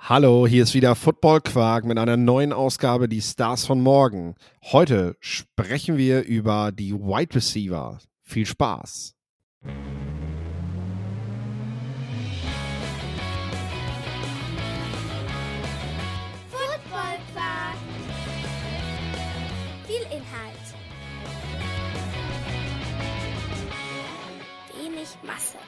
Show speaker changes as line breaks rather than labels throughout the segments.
Hallo, hier ist wieder Football Quark mit einer neuen Ausgabe Die Stars von morgen. Heute sprechen wir über die Wide Receiver. Viel Spaß.
Football Quark. Viel Inhalt. Wenig Masse.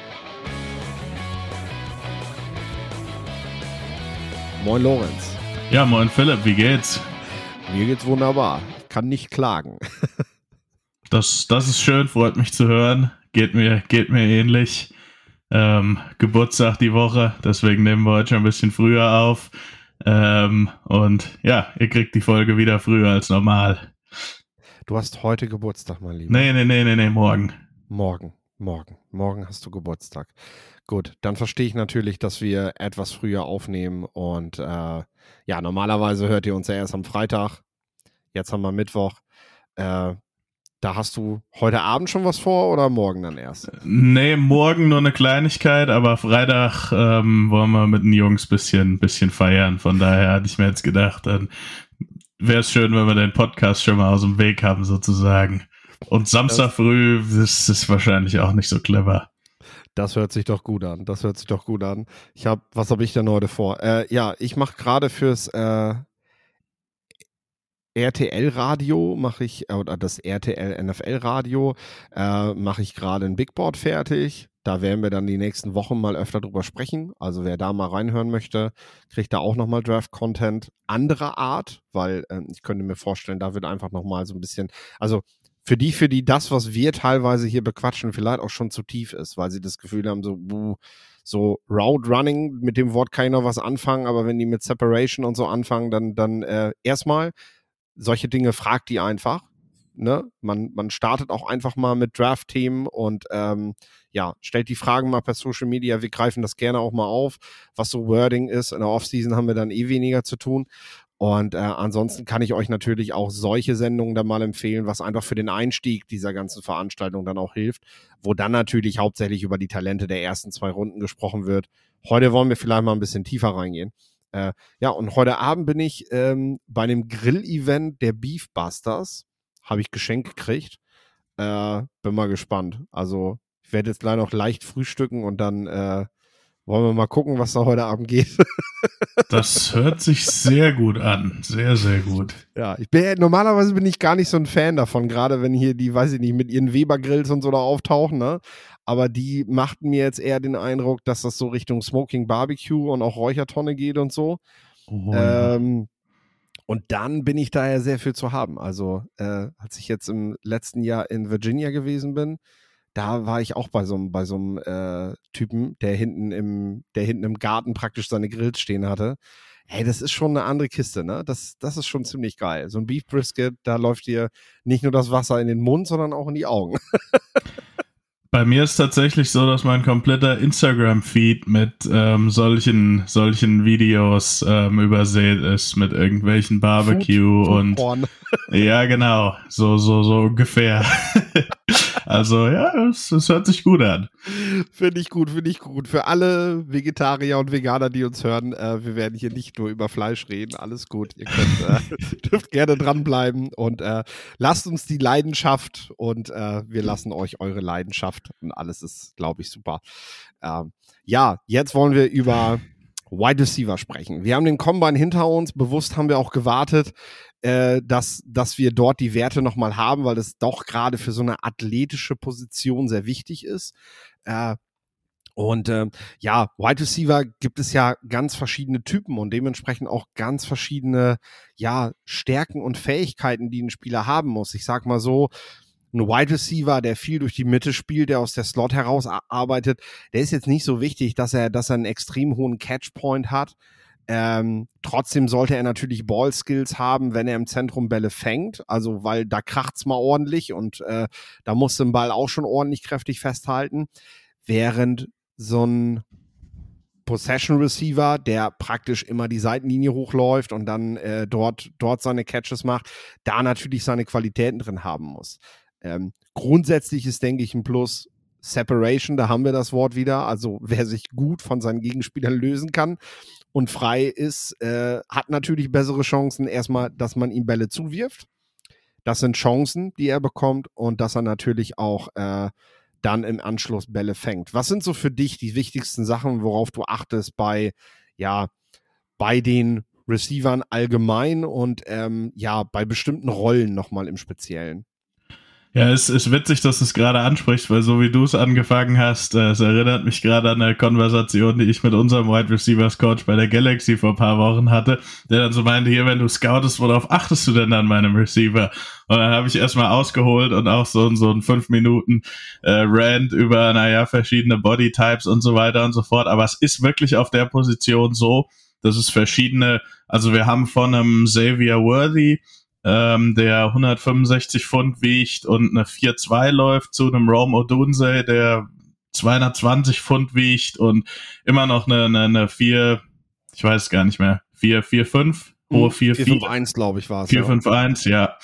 Moin Lorenz.
Ja, moin Philipp, wie geht's?
Mir geht's wunderbar. Ich kann nicht klagen.
Das ist schön, freut mich zu hören. Geht mir ähnlich. Geburtstag die Woche, deswegen nehmen wir heute schon ein bisschen früher auf. Und ja, ihr kriegt die Folge wieder früher als normal.
Du hast heute Geburtstag, mein Lieber.
Nee, morgen.
Morgen hast du Geburtstag. Gut, dann verstehe ich natürlich, dass wir etwas früher aufnehmen und ja, normalerweise hört ihr uns ja erst am Freitag. Jetzt haben wir Mittwoch. Da hast du heute Abend schon was vor oder morgen dann erst?
Nee, morgen nur eine Kleinigkeit, aber Freitag wollen wir mit den Jungs bisschen feiern. Von daher hatte ich mir jetzt gedacht, dann wäre es schön, wenn wir den Podcast schon mal aus dem Weg haben sozusagen. Und Samstag früh, das ist wahrscheinlich auch nicht so clever.
Das hört sich doch gut an. Was habe ich denn heute vor? Ja, ich mache gerade fürs RTL-Radio oder das RTL-NFL-Radio mache ich gerade ein Big Board fertig. Da werden wir dann die nächsten Wochen mal öfter drüber sprechen. Also wer da mal reinhören möchte, kriegt da auch nochmal Draft-Content anderer Art, weil ich könnte mir vorstellen, da wird einfach nochmal so ein bisschen, also für die das, was wir teilweise hier bequatschen, vielleicht auch schon zu tief ist, weil sie das Gefühl haben, so Route Running, mit dem Wort kann ich noch was anfangen, aber wenn die mit Separation und so anfangen, dann erstmal solche Dinge fragt die einfach. Ne? Man startet auch einfach mal mit Draft-Themen und ja, stellt die Fragen mal per Social Media. Wir greifen das gerne auch mal auf, was so Wording ist. In der Offseason haben wir dann weniger zu tun. Und ansonsten kann ich euch natürlich auch solche Sendungen dann mal empfehlen, was einfach für den Einstieg dieser ganzen Veranstaltung dann auch hilft, wo dann natürlich hauptsächlich über die Talente der ersten 2 Runden gesprochen wird. Heute wollen wir vielleicht mal ein bisschen tiefer reingehen. Ja, und heute Abend bin ich bei einem Grill-Event der Beefbusters. Habe ich geschenkt gekriegt. Bin mal gespannt. Also ich werde jetzt gleich noch leicht frühstücken und dann wollen wir mal gucken, was da heute Abend geht.
Das hört sich sehr gut an. Sehr, sehr gut.
Ja, normalerweise bin ich gar nicht so ein Fan davon, gerade wenn hier die, weiß ich nicht, mit ihren Weber-Grills und so da auftauchen, ne? Aber die machten mir jetzt eher den Eindruck, dass das so Richtung Smoking Barbecue und auch Räuchertonne geht und so.
Oh, ja.
Und dann bin ich daher sehr viel zu haben. Also, als ich jetzt im letzten Jahr in Virginia gewesen bin, da war ich auch bei so einem Typen, der hinten im Garten praktisch seine Grills stehen hatte. Hey, das ist schon eine andere Kiste, ne? Das ist schon ziemlich geil. So ein Beef Brisket, da läuft dir nicht nur das Wasser in den Mund, sondern auch in die Augen.
Bei mir ist tatsächlich so, dass mein kompletter Instagram-Feed mit solchen Videos übersät ist, mit irgendwelchen Barbecue und
Porn.
ja, genau, so ungefähr. Also ja, es hört sich gut an.
Finde ich gut. Für alle Vegetarier und Veganer, die uns hören, wir werden hier nicht nur über Fleisch reden, alles gut. Ihr dürft gerne dranbleiben und lasst uns die Leidenschaft und wir lassen euch eure Leidenschaft und alles ist, glaube ich, super. Ja, jetzt wollen wir über Wide Receiver sprechen. Wir haben den Combine hinter uns, bewusst haben wir auch gewartet, dass wir dort die Werte nochmal haben, weil das doch gerade für so eine athletische Position sehr wichtig ist. Ja, Wide Receiver gibt es ja ganz verschiedene Typen und dementsprechend auch ganz verschiedene, ja, Stärken und Fähigkeiten, die ein Spieler haben muss. Ich sag mal so, ein Wide Receiver, der viel durch die Mitte spielt, der aus der Slot heraus arbeitet, der ist jetzt nicht so wichtig, dass er einen extrem hohen Catchpoint hat. Trotzdem sollte er natürlich Ball-Skills haben, wenn er im Zentrum Bälle fängt, also weil da kracht's mal ordentlich und da muss den Ball auch schon ordentlich kräftig festhalten, während so ein Possession Receiver, der praktisch immer die Seitenlinie hochläuft und dann dort seine Catches macht, da natürlich seine Qualitäten drin haben muss. Grundsätzlich ist, denke ich, ein Plus Separation, da haben wir das Wort wieder, also wer sich gut von seinen Gegenspielern lösen kann und frei ist, hat natürlich bessere Chancen erstmal, dass man ihm Bälle zuwirft. Das sind Chancen, die er bekommt und dass er natürlich auch dann im Anschluss Bälle fängt. Was sind so für dich die wichtigsten Sachen, worauf du achtest bei den Receivern allgemein und bei bestimmten Rollen nochmal im Speziellen?
Ja, es ist witzig, dass du es gerade ansprichst, weil so wie du es angefangen hast, es erinnert mich gerade an eine Konversation, die ich mit unserem Wide Receivers Coach bei der Galaxy vor ein paar Wochen hatte, der dann so meinte, hier, wenn du scoutest, worauf achtest du denn an meinem Receiver? Und dann habe ich erstmal ausgeholt und auch so ein 5 Minuten Rant über, verschiedene Bodytypes und so weiter und so fort. Aber es ist wirklich auf der Position so, dass es verschiedene, also wir haben von einem Xavier Worthy, der 165 Pfund wiegt und eine 4,2 läuft, zu einem Rome Odunze, der 220 Pfund wiegt und immer noch eine 4, ich weiß gar nicht mehr, 4,5, hohe 4,4.
4,5,1, glaube ich, war es.
4,5,1, ja.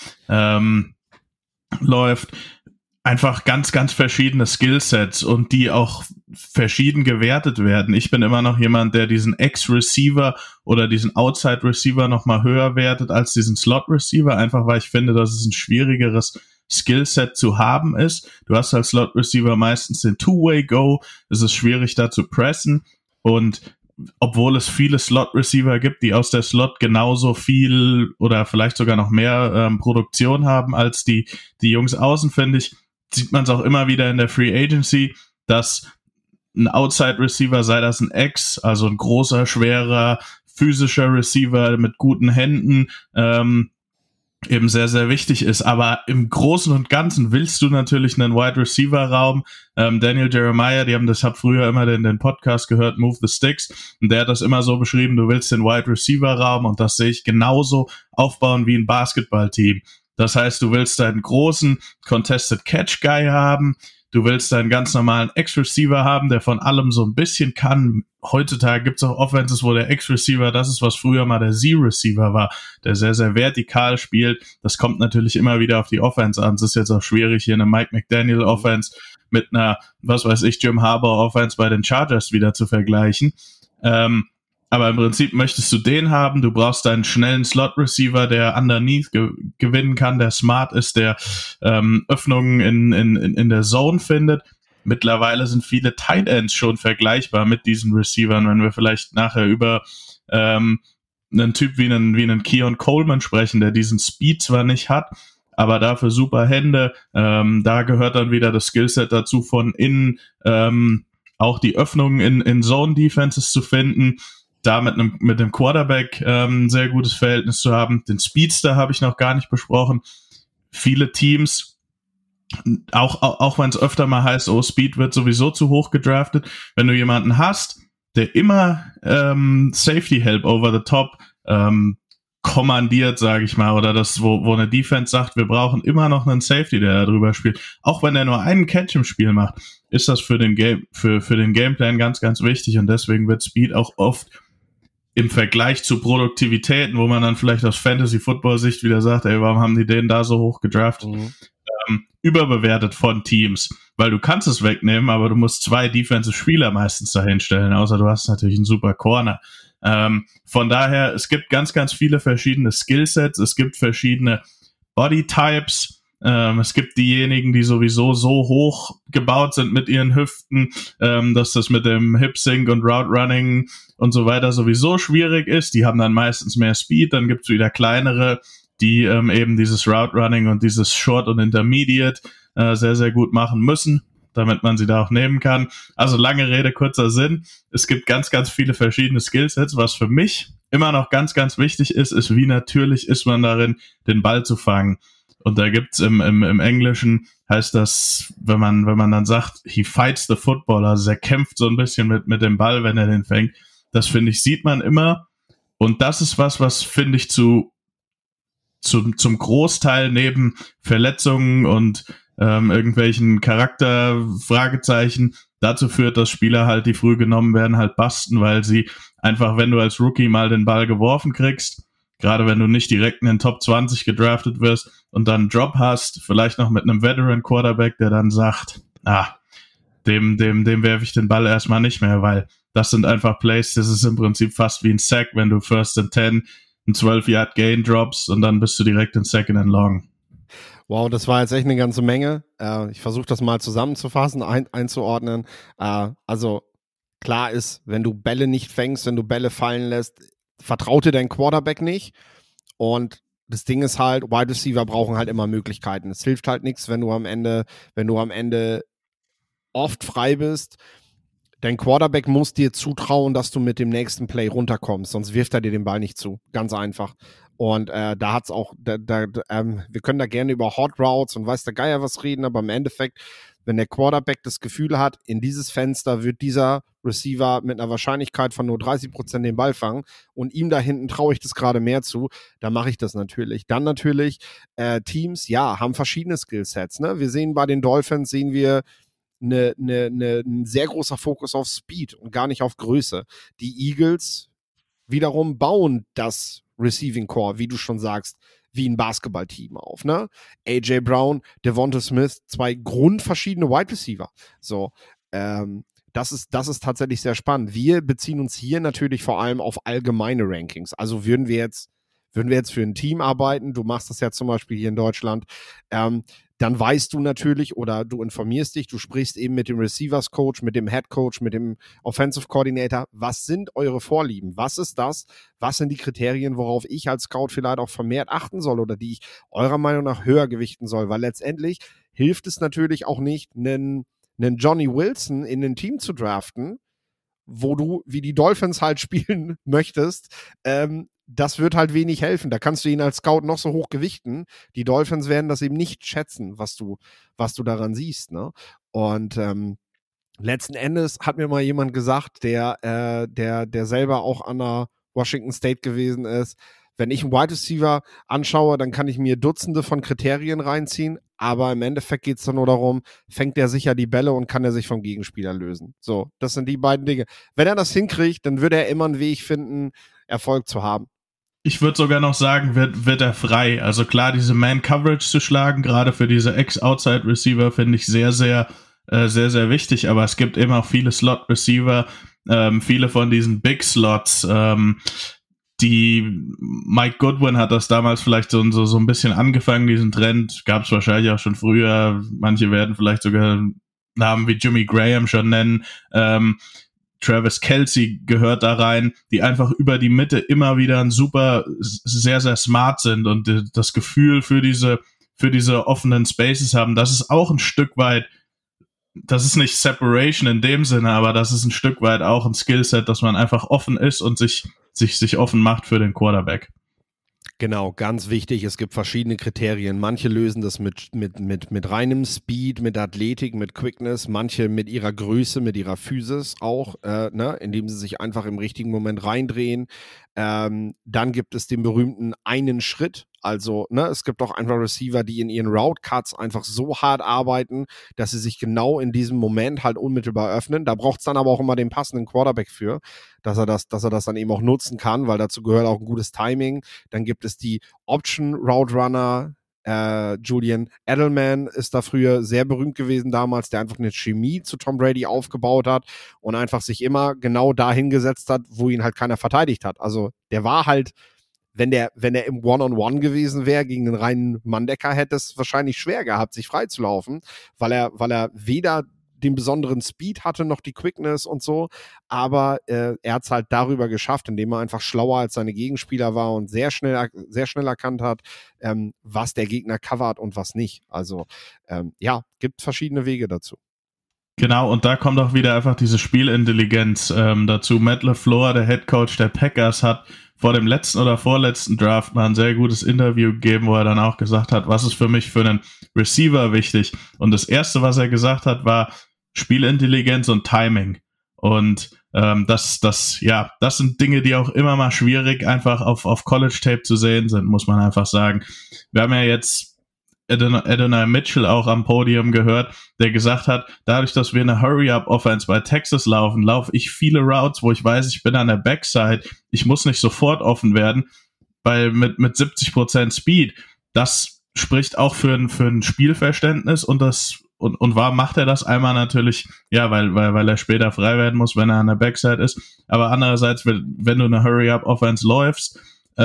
Läuft. Einfach ganz, ganz verschiedene Skillsets und die auch verschieden gewertet werden. Ich bin immer noch jemand, der diesen Ex-Receiver oder diesen Outside-Receiver nochmal höher wertet als diesen Slot-Receiver, einfach weil ich finde, dass es ein schwierigeres Skillset zu haben ist. Du hast als Slot-Receiver meistens den Two-Way-Go, es ist schwierig da zu pressen und obwohl es viele Slot-Receiver gibt, die aus der Slot genauso viel oder vielleicht sogar noch mehr Produktion haben als die Jungs außen, finde ich, sieht man es auch immer wieder in der Free Agency, dass ein Outside-Receiver, sei das ein Ex, also ein großer, schwerer, physischer Receiver mit guten Händen, eben sehr, sehr wichtig ist. Aber im Großen und Ganzen willst du natürlich einen Wide Receiver Raum. Daniel Jeremiah, das hat früher immer den Podcast gehört, Move the Sticks. Und der hat das immer so beschrieben, du willst den Wide Receiver Raum und das sehe ich genauso aufbauen wie ein Basketballteam. Das heißt, du willst einen großen Contested Catch Guy haben. Du willst einen ganz normalen Ex-Receiver haben, der von allem so ein bisschen kann. Heutzutage gibt es auch Offenses, wo der Ex-Receiver, das ist, was früher mal der Z-Receiver war, der sehr, sehr vertikal spielt. Das kommt natürlich immer wieder auf die Offense an. Es ist jetzt auch schwierig, hier eine Mike McDaniel Offense mit einer, Jim Harbaugh Offense bei den Chargers wieder zu vergleichen. Aber im Prinzip möchtest du den haben, du brauchst einen schnellen Slot-Receiver, der underneath gewinnen kann, der smart ist, der Öffnungen in der Zone findet. Mittlerweile sind viele Tight Ends schon vergleichbar mit diesen Receivern, wenn wir vielleicht nachher über einen Typ wie einen Keon Coleman sprechen, der diesen Speed zwar nicht hat, aber dafür super Hände. Da gehört dann wieder das Skillset dazu, von innen auch die Öffnungen in Zone-Defenses zu finden, da mit dem Quarterback ein sehr gutes Verhältnis zu haben. Den Speedster habe ich noch gar nicht besprochen. Viele Teams, auch wenn es öfter mal heißt, Speed wird sowieso zu hoch gedraftet, wenn du jemanden hast, der immer Safety Help over the top kommandiert, sage ich mal, oder das, wo eine Defense sagt, wir brauchen immer noch einen Safety, der da drüber spielt. Auch wenn er nur einen Catch im Spiel macht, ist das für den Gameplan ganz, ganz wichtig und deswegen wird Speed auch oft im Vergleich zu Produktivitäten, wo man dann vielleicht aus Fantasy-Football-Sicht wieder sagt, ey, warum haben die den da so hoch gedraftet? Überbewertet von Teams, weil du kannst es wegnehmen, aber du musst 2 Defensive-Spieler meistens dahinstellen, außer du hast natürlich einen super Corner. Von daher, es gibt ganz, ganz viele verschiedene Skillsets, es gibt verschiedene Bodytypes, es gibt diejenigen, die sowieso so hoch gebaut sind mit ihren Hüften, dass das mit dem Hip Sync und Route Running und so weiter sowieso schwierig ist. Die haben dann meistens mehr Speed, dann gibt's wieder kleinere, die eben dieses Route Running und dieses Short und Intermediate sehr, sehr gut machen müssen, damit man sie da auch nehmen kann. Also lange Rede, kurzer Sinn. Es gibt ganz, ganz viele verschiedene Skillsets. Was für mich immer noch ganz, ganz wichtig ist, wie natürlich ist man darin, den Ball zu fangen. Und da gibt's im Englischen, heißt das, wenn man dann sagt, he fights the football, also er kämpft so ein bisschen mit dem Ball, wenn er den fängt. Das, finde ich, sieht man immer. Und das ist was finde ich zum Großteil neben Verletzungen und irgendwelchen Charakterfragezeichen dazu führt, dass Spieler halt, die früh genommen werden, halt busten, weil sie einfach, wenn du als Rookie mal den Ball geworfen kriegst, gerade wenn du nicht direkt in den Top 20 gedraftet wirst und dann einen Drop hast, vielleicht noch mit einem Veteran Quarterback, der dann sagt, dem werfe ich den Ball erstmal nicht mehr, weil das sind einfach Plays, das ist im Prinzip fast wie ein Sack, wenn du First and 10 einen 12-Yard-Gain droppst und dann bist du direkt in Second and Long.
Wow, das war jetzt echt eine ganze Menge. Ich versuche das mal zusammenzufassen, einzuordnen. Also klar ist, wenn du Bälle nicht fängst, wenn du Bälle fallen lässt, vertraut dir dein Quarterback nicht. Und das Ding ist halt, Wide Receiver brauchen halt immer Möglichkeiten. Es hilft halt nichts, wenn du am Ende oft frei bist. Dein Quarterback muss dir zutrauen, dass du mit dem nächsten Play runterkommst, sonst wirft er dir den Ball nicht zu. Ganz einfach. Und da hat's auch, wir können da gerne über Hot Routes und weiß der Geier was reden, aber im Endeffekt, wenn der Quarterback das Gefühl hat, in dieses Fenster wird dieser Receiver mit einer Wahrscheinlichkeit von nur 30% den Ball fangen und ihm da hinten traue ich das gerade mehr zu, dann mache ich das natürlich. Dann natürlich, Teams, ja, haben verschiedene Skillsets. Ne? Wir sehen bei den Dolphins, ein sehr großer Fokus auf Speed und gar nicht auf Größe. Die Eagles wiederum bauen das Receiving Core, wie du schon sagst, wie ein Basketballteam auf, ne? AJ Brown, Devonta Smith, 2 grundverschiedene Wide Receiver. So, das ist tatsächlich sehr spannend. Wir beziehen uns hier natürlich vor allem auf allgemeine Rankings. Also würden wir jetzt für ein Team arbeiten, du machst das ja zum Beispiel hier in Deutschland, dann weißt du natürlich oder du informierst dich, du sprichst eben mit dem Receivers Coach, mit dem Head Coach, mit dem Offensive Coordinator. Was sind eure Vorlieben? Was ist das? Was sind die Kriterien, worauf ich als Scout vielleicht auch vermehrt achten soll oder die ich eurer Meinung nach höher gewichten soll? Weil letztendlich hilft es natürlich auch nicht, einen Johnny Wilson in ein Team zu draften, wo du, wie die Dolphins halt spielen möchtest, das wird halt wenig helfen. Da kannst du ihn als Scout noch so hoch gewichten. Die Dolphins werden das eben nicht schätzen, was du daran siehst. Ne? Und letzten Endes hat mir mal jemand gesagt, der selber auch an der Washington State gewesen ist, wenn ich einen Wide Receiver anschaue, dann kann ich mir Dutzende von Kriterien reinziehen, aber im Endeffekt geht es dann nur darum, fängt er sicher die Bälle und kann er sich vom Gegenspieler lösen. So, das sind die beiden Dinge. Wenn er das hinkriegt, dann wird er immer einen Weg finden, Erfolg zu haben.
Ich würde sogar noch sagen, wird er frei. Also klar, diese Man-Coverage zu schlagen, gerade für diese Ex-Outside-Receiver, finde ich sehr, sehr wichtig. Aber es gibt eben auch viele Slot-Receiver, viele von diesen Big-Slots, die Mike Goodwin hat das damals vielleicht so ein bisschen angefangen, diesen Trend, gab es wahrscheinlich auch schon früher. Manche werden vielleicht sogar Namen wie Jimmy Graham schon nennen. Travis Kelce gehört da rein, die einfach über die Mitte immer wieder sehr, sehr smart sind und das Gefühl für diese offenen Spaces haben. Das ist auch ein Stück weit, das ist nicht Separation in dem Sinne, aber das ist ein Stück weit auch ein Skillset, dass man einfach offen ist und sich offen macht für den Quarterback.
Genau, ganz wichtig, es gibt verschiedene Kriterien. Manche lösen das mit reinem Speed, mit Athletik, mit Quickness, manche mit ihrer Größe, mit ihrer Physis auch, indem sie sich einfach im richtigen Moment reindrehen. Dann gibt es den berühmten einen Schritt. Also, es gibt auch einfach Receiver, die in ihren Route Cuts einfach so hart arbeiten, dass sie sich genau in diesem Moment halt unmittelbar öffnen. Da braucht es dann aber auch immer den passenden Quarterback für, dass er das dann eben auch nutzen kann, weil dazu gehört auch ein gutes Timing. Dann gibt es die Option Route Runner. Julian Edelman ist da früher sehr berühmt gewesen damals, der einfach eine Chemie zu Tom Brady aufgebaut hat und einfach sich immer genau dahin gesetzt hat, wo ihn halt keiner verteidigt hat. Also der war halt, wenn der im One-on-One gewesen wäre gegen den reinen Manndecker, hätte es wahrscheinlich schwer gehabt, sich freizulaufen, weil er weder den besonderen Speed hatte, noch die Quickness und so, aber er hat es halt darüber geschafft, indem er einfach schlauer als seine Gegenspieler war und sehr schnell erkannt hat, was der Gegner covert und was nicht. Also gibt verschiedene Wege dazu.
Genau, und da kommt auch wieder einfach diese Spielintelligenz dazu. Matt LaFleur, der Headcoach der Packers, hat vor dem letzten oder vorletzten Draft mal ein sehr gutes Interview gegeben, wo er dann auch gesagt hat, was ist für mich für einen Receiver wichtig? Und das Erste, was er gesagt hat, war Spielintelligenz und Timing. Und das sind Dinge, die auch immer mal schwierig einfach auf College-Tape zu sehen sind, muss man einfach sagen. Wir haben ja jetzt Adonai Mitchell auch am Podium gehört, der gesagt hat, dadurch, dass wir eine Hurry-Up-Offense bei Texas laufe ich viele Routes, wo ich weiß, ich bin an der Backside, ich muss nicht sofort offen werden, weil mit 70% Speed, das spricht auch für ein Spielverständnis und das und warum macht er das? Einmal natürlich, ja, weil er später frei werden muss, wenn er an der Backside ist. Aber andererseits, wenn du eine Hurry-Up-Offense läufst,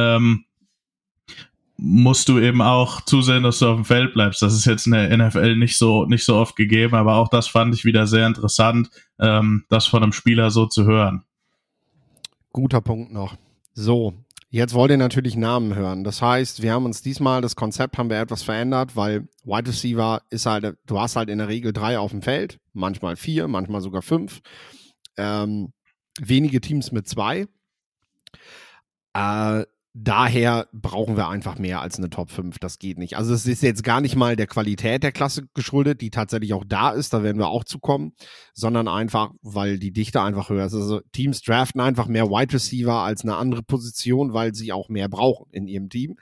musst du eben auch zusehen, dass du auf dem Feld bleibst. Das ist jetzt in der NFL nicht so oft gegeben, aber auch das fand ich wieder sehr interessant, das von einem Spieler so zu hören.
Guter Punkt noch. So, jetzt wollt ihr natürlich Namen hören. Das heißt, wir haben uns diesmal, das Konzept haben wir etwas verändert, weil Wide Receiver ist halt, du hast halt in der Regel 3 auf dem Feld, manchmal 4, manchmal sogar 5. Wenige Teams mit 2. Daher brauchen wir einfach mehr als eine Top 5. Das geht nicht. Also es ist jetzt gar nicht mal der Qualität der Klasse geschuldet, die tatsächlich auch da ist, da werden wir auch zu kommen, sondern einfach, weil die Dichte einfach höher ist. Also Teams draften einfach mehr Wide Receiver als eine andere Position, weil sie auch mehr brauchen in ihrem Team.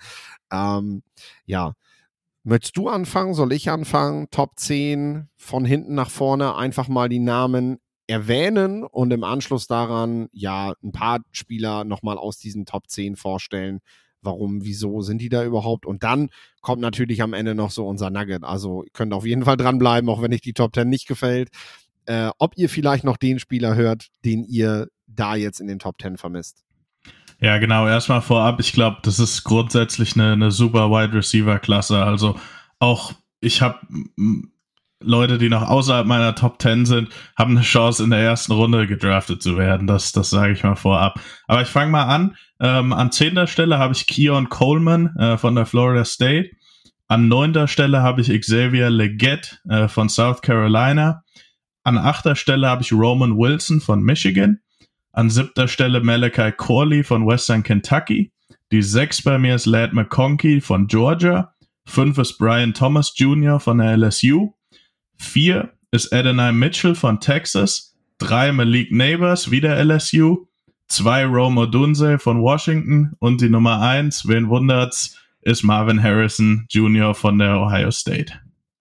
Ja. Möchtest du anfangen? Soll ich anfangen? Top 10 von hinten nach vorne einfach mal die Namen erwähnen und im Anschluss daran ja ein paar Spieler nochmal aus diesen Top 10 vorstellen. Warum, wieso sind die da überhaupt? Und dann kommt natürlich am Ende noch so unser Nugget. Also ihr könnt auf jeden Fall dranbleiben, auch wenn euch die Top 10 nicht gefällt. Ob ihr vielleicht noch den Spieler hört, den ihr da jetzt in den Top 10 vermisst.
Ja, genau. Erstmal vorab, ich glaube, das ist grundsätzlich eine super Wide Receiver Klasse. Also auch ich habe Leute, die noch außerhalb meiner Top 10 sind, haben eine Chance, in der ersten Runde gedraftet zu werden. Das sage ich mal vorab. Aber ich fange mal an. An 10. Stelle habe ich Keon Coleman von der Florida State. An 9. Stelle habe ich Xavier Legette von South Carolina. An 8. Stelle habe ich Roman Wilson von Michigan. An 7. Stelle Malachi Corley von Western Kentucky. Die 6 bei mir ist Ladd McConkey von Georgia. 5 ist Brian Thomas Jr. von der LSU. 4 ist Adonai Mitchell von Texas. 3 Malik Neighbors, wieder LSU. 2 Rome Odunze von Washington. Und die Nummer 1, wen wundert's, ist Marvin Harrison Jr. von der Ohio State.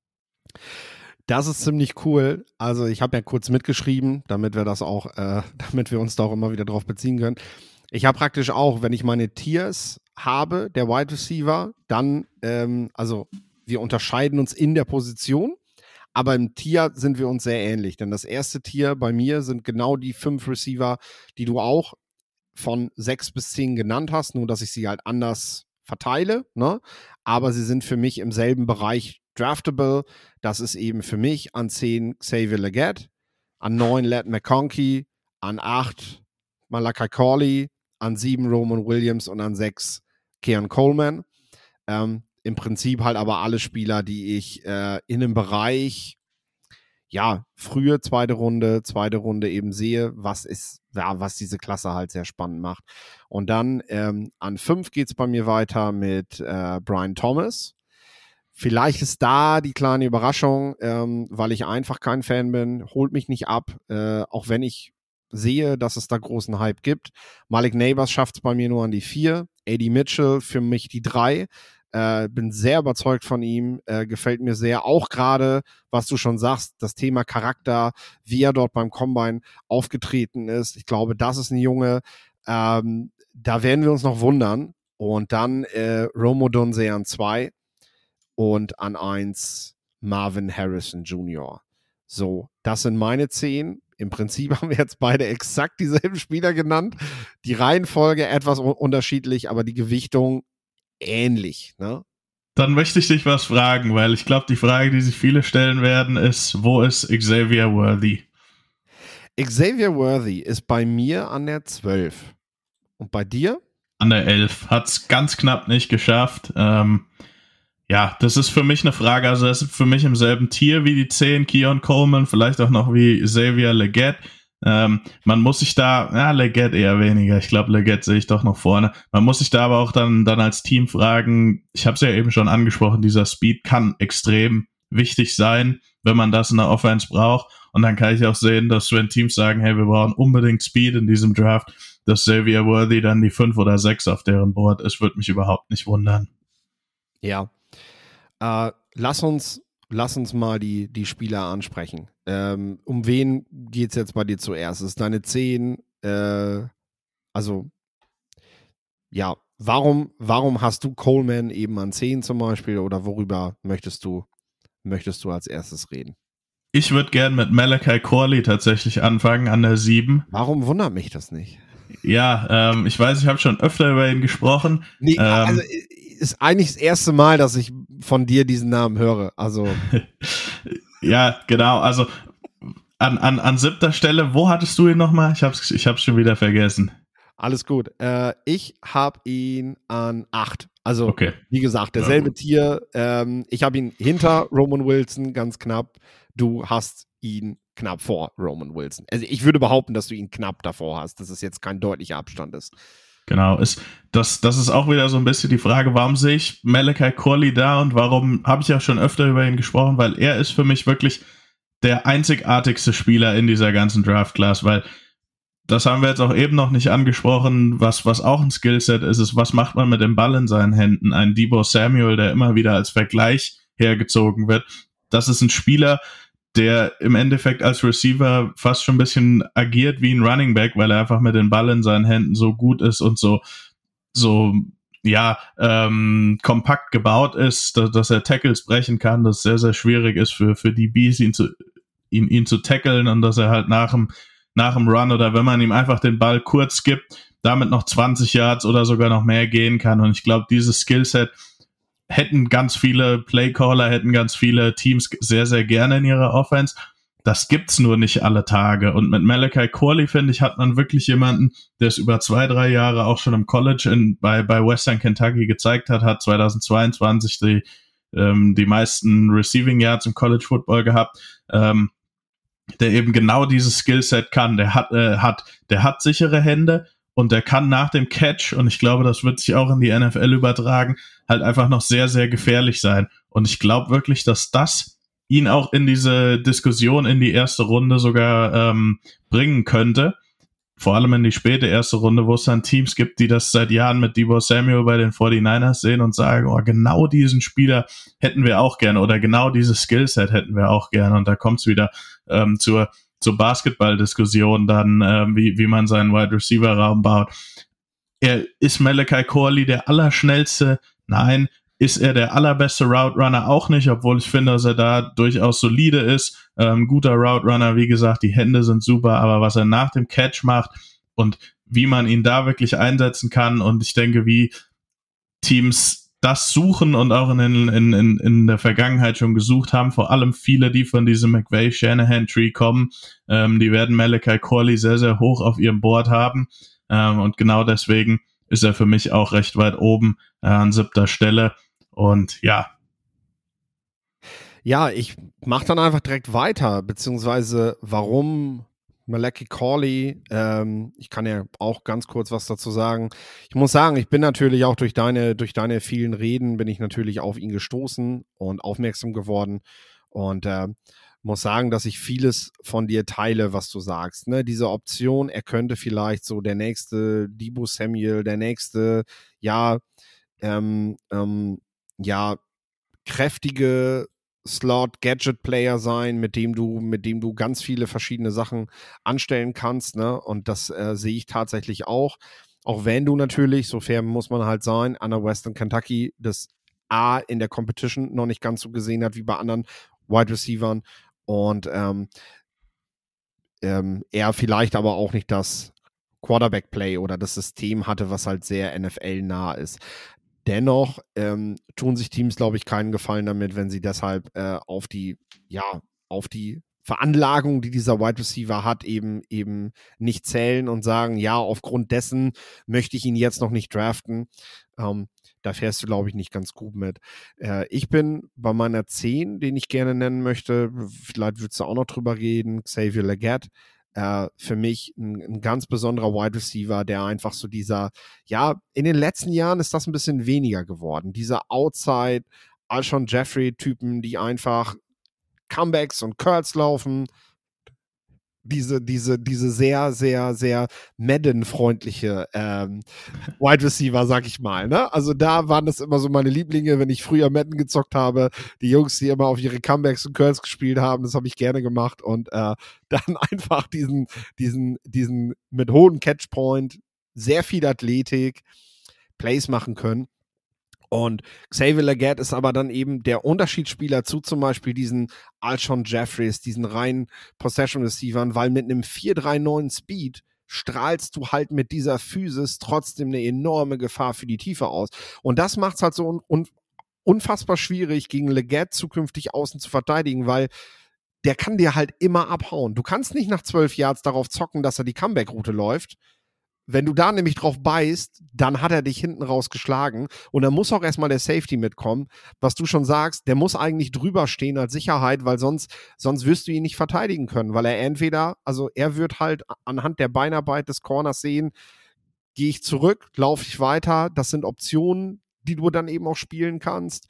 Das ist ziemlich cool. Also ich habe ja kurz mitgeschrieben, damit wir das auch, damit wir uns da auch immer wieder drauf beziehen können. Ich habe praktisch auch, wenn ich meine Tiers habe, der Wide Receiver, dann, also wir unterscheiden uns in der Position, aber im Tier sind wir uns sehr ähnlich. Denn das erste Tier bei mir sind genau die 5 Receiver, die du auch von 6 bis 10 genannt hast, nur dass ich sie halt anders verteile, ne? Aber sie sind für mich im selben Bereich draftable. Das ist eben für mich an 10 Xavier Legette, an 9 Ladd McConkey, an 8 Malachi Corley, an 7 Roman Williams und an 6 Keon Coleman. Im Prinzip halt aber alle Spieler, die ich in einem Bereich, ja, frühe zweite Runde eben sehe, was diese Klasse halt sehr spannend macht. Und dann an 5 geht es bei mir weiter mit Brian Thomas. Vielleicht ist da die kleine Überraschung, weil ich einfach kein Fan bin, holt mich nicht ab, auch wenn ich sehe, dass es da großen Hype gibt. Malik Neighbors schafft es bei mir nur an die 4. AD Mitchell für mich die 3. Bin sehr überzeugt von ihm, gefällt mir sehr. Auch gerade, was du schon sagst, das Thema Charakter, wie er dort beim Combine aufgetreten ist. Ich glaube, das ist ein Junge, da werden wir uns noch wundern. Und dann Rome Odunze an 2 und an 1 Marvin Harrison Jr. So, das sind meine 10. Im Prinzip haben wir jetzt beide exakt dieselben Spieler genannt. Die Reihenfolge etwas unterschiedlich, aber die Gewichtung ähnlich, ne?
Dann möchte ich dich was fragen, weil ich glaube, die Frage, die sich viele stellen werden, ist, wo ist Xavier Worthy?
Xavier Worthy ist bei mir an der 12. Und bei dir?
An der 11. Hat es ganz knapp nicht geschafft. Ja, das ist für mich eine Frage. Also, das ist für mich im selben Tier wie die 10, Keon Coleman, vielleicht auch noch wie Xavier Legette. Man muss sich da, Legette eher weniger. Ich glaube, Legette sehe ich doch noch vorne. Man muss sich da aber auch dann als Team fragen, ich habe es ja eben schon angesprochen, dieser Speed kann extrem wichtig sein, wenn man das in der Offense braucht. Und dann kann ich auch sehen, dass wenn Teams sagen, hey, wir brauchen unbedingt Speed in diesem Draft, dass Xavier Worthy dann die 5 oder 6 auf deren Board ist, würde mich überhaupt nicht wundern.
Ja. Lass uns mal die Spieler ansprechen. Um wen geht es jetzt bei dir zuerst? Ist deine 10, also, ja, warum hast du Coleman eben an 10 zum Beispiel oder worüber möchtest du als erstes reden?
Ich würde gern mit Malachi Corley tatsächlich anfangen an der 7.
Warum wundert mich das nicht?
Ja, ich weiß, ich habe schon öfter über ihn gesprochen.
Nee, also ist eigentlich das erste Mal, dass ich von dir diesen Namen höre. Also
ja, genau. Also an 7. Stelle, wo hattest du ihn nochmal? Ich hab's schon wieder vergessen.
Alles gut. Ich habe ihn an 8. Also,
okay.
Wie gesagt, derselbe Tier. Ich habe ihn hinter Roman Wilson, ganz knapp. Du hast ihn knapp vor Roman Wilson. Also ich würde behaupten, dass du ihn knapp davor hast, dass es jetzt kein deutlicher Abstand ist.
Genau, das ist auch wieder so ein bisschen die Frage, warum sehe ich Malachi Corley da und warum habe ich ja schon öfter über ihn gesprochen, weil er ist für mich wirklich der einzigartigste Spieler in dieser ganzen Draft-Class, weil das haben wir jetzt auch eben noch nicht angesprochen, was auch ein Skillset ist, was macht man mit dem Ball in seinen Händen? Ein Deebo Samuel, der immer wieder als Vergleich hergezogen wird. Das ist ein Spieler, der im Endeffekt als Receiver fast schon ein bisschen agiert wie ein Running Back, weil er einfach mit dem Ball in seinen Händen so gut ist und so kompakt gebaut ist, dass er Tackles brechen kann, dass es sehr, sehr schwierig ist für DBs, ihn zu tackeln und dass er halt nach dem Run oder wenn man ihm einfach den Ball kurz gibt, damit noch 20 Yards oder sogar noch mehr gehen kann. Und ich glaube, dieses Skillset hätten ganz viele Playcaller, hätten ganz viele Teams sehr, sehr gerne in ihrer Offense. Das gibt's nur nicht alle Tage. Und mit Malachi Corley, finde ich, hat man wirklich jemanden, der es über 2-3 Jahre auch schon im College bei Western Kentucky gezeigt hat 2022 die meisten Receiving Yards im College Football gehabt, der eben genau dieses Skillset kann. Der hat sichere Hände und der kann nach dem Catch, und ich glaube, das wird sich auch in die NFL übertragen, halt einfach noch sehr, sehr gefährlich sein. Und ich glaube wirklich, dass das ihn auch in diese Diskussion in die erste Runde sogar bringen könnte. Vor allem in die späte erste Runde, wo es dann Teams gibt, die das seit Jahren mit Deebo Samuel bei den 49ers sehen und sagen, oh, genau diesen Spieler hätten wir auch gerne oder genau dieses Skillset hätten wir auch gerne. Und da kommt es wieder zur Basketball-Diskussion dann, wie man seinen Wide-Receiver-Raum baut. Ist Malachi Corley der Allerschnellste? Nein. Ist er der allerbeste Route Runner? Auch nicht, obwohl ich finde, dass er da durchaus solide ist. Guter Route Runner, wie gesagt, die Hände sind super, aber was er nach dem Catch macht und wie man ihn da wirklich einsetzen kann, und ich denke, wie Teams das suchen und auch in der Vergangenheit schon gesucht haben, vor allem viele, die von diesem McVay-Shanahan-Tree kommen, die werden Malachi Corley sehr, sehr hoch auf ihrem Board haben, und genau deswegen ist er für mich auch recht weit oben an 7. Stelle. Und ja.
Ja, ich mache dann einfach direkt weiter, beziehungsweise warum Malachi Corley, ich kann ja auch ganz kurz was dazu sagen. Ich muss sagen, ich bin natürlich auch durch deine vielen Reden bin ich natürlich auf ihn gestoßen und aufmerksam geworden und muss sagen, dass ich vieles von dir teile, was du sagst. Ne? Diese Option, er könnte vielleicht so der nächste Deebo Samuel, der nächste, kräftige Slot-Gadget-Player sein, mit dem du ganz viele verschiedene Sachen anstellen kannst, ne? Und das sehe ich tatsächlich auch. Auch wenn du natürlich, so fair muss man halt sein, an der Western Kentucky das A in der Competition noch nicht ganz so gesehen hat wie bei anderen Wide Receivern und er vielleicht aber auch nicht das Quarterback-Play oder das System hatte, was halt sehr NFL-nah ist. Dennoch tun sich Teams, glaube ich, keinen Gefallen damit, wenn sie deshalb auf die Veranlagung, die dieser Wide Receiver hat, eben nicht zählen und sagen, ja, aufgrund dessen möchte ich ihn jetzt noch nicht draften. Da fährst du, glaube ich, nicht ganz gut mit. Ich bin bei meiner 10, den ich gerne nennen möchte, vielleicht würdest du auch noch drüber reden, Xavier Legette. Für mich ein ganz besonderer Wide Receiver, der einfach so in den letzten Jahren ist das ein bisschen weniger geworden. Dieser Outside, Alshon Jeffrey-Typen, die einfach Comebacks und Curls laufen. Diese sehr, sehr, sehr Madden-freundliche Wide Receiver, sag ich mal. Ne? Also da waren das immer so meine Lieblinge, wenn ich früher Madden gezockt habe. Die Jungs, die immer auf ihre Comebacks und Curls gespielt haben, das habe ich gerne gemacht. Und dann einfach diesen mit hohem Catchpoint, sehr viel Athletik, Plays machen können. Und Xavier Legette ist aber dann eben der Unterschiedsspieler zu zum Beispiel diesen Alshon Jeffries, diesen reinen Possession-Receivern, weil mit einem 4,39 Speed strahlst du halt mit dieser Physis trotzdem eine enorme Gefahr für die Tiefe aus. Und das macht es halt so unfassbar schwierig, gegen Legette zukünftig außen zu verteidigen, weil der kann dir halt immer abhauen. Du kannst nicht nach 12 Yards darauf zocken, dass er die Comeback-Route läuft. Wenn du da nämlich drauf beißt, dann hat er dich hinten raus geschlagen und dann muss auch erstmal der Safety mitkommen. Was du schon sagst, der muss eigentlich drüber stehen als Sicherheit, weil sonst wirst du ihn nicht verteidigen können, weil er entweder, also er wird halt anhand der Beinarbeit des Corners sehen, gehe ich zurück, laufe ich weiter, das sind Optionen, die du dann eben auch spielen kannst.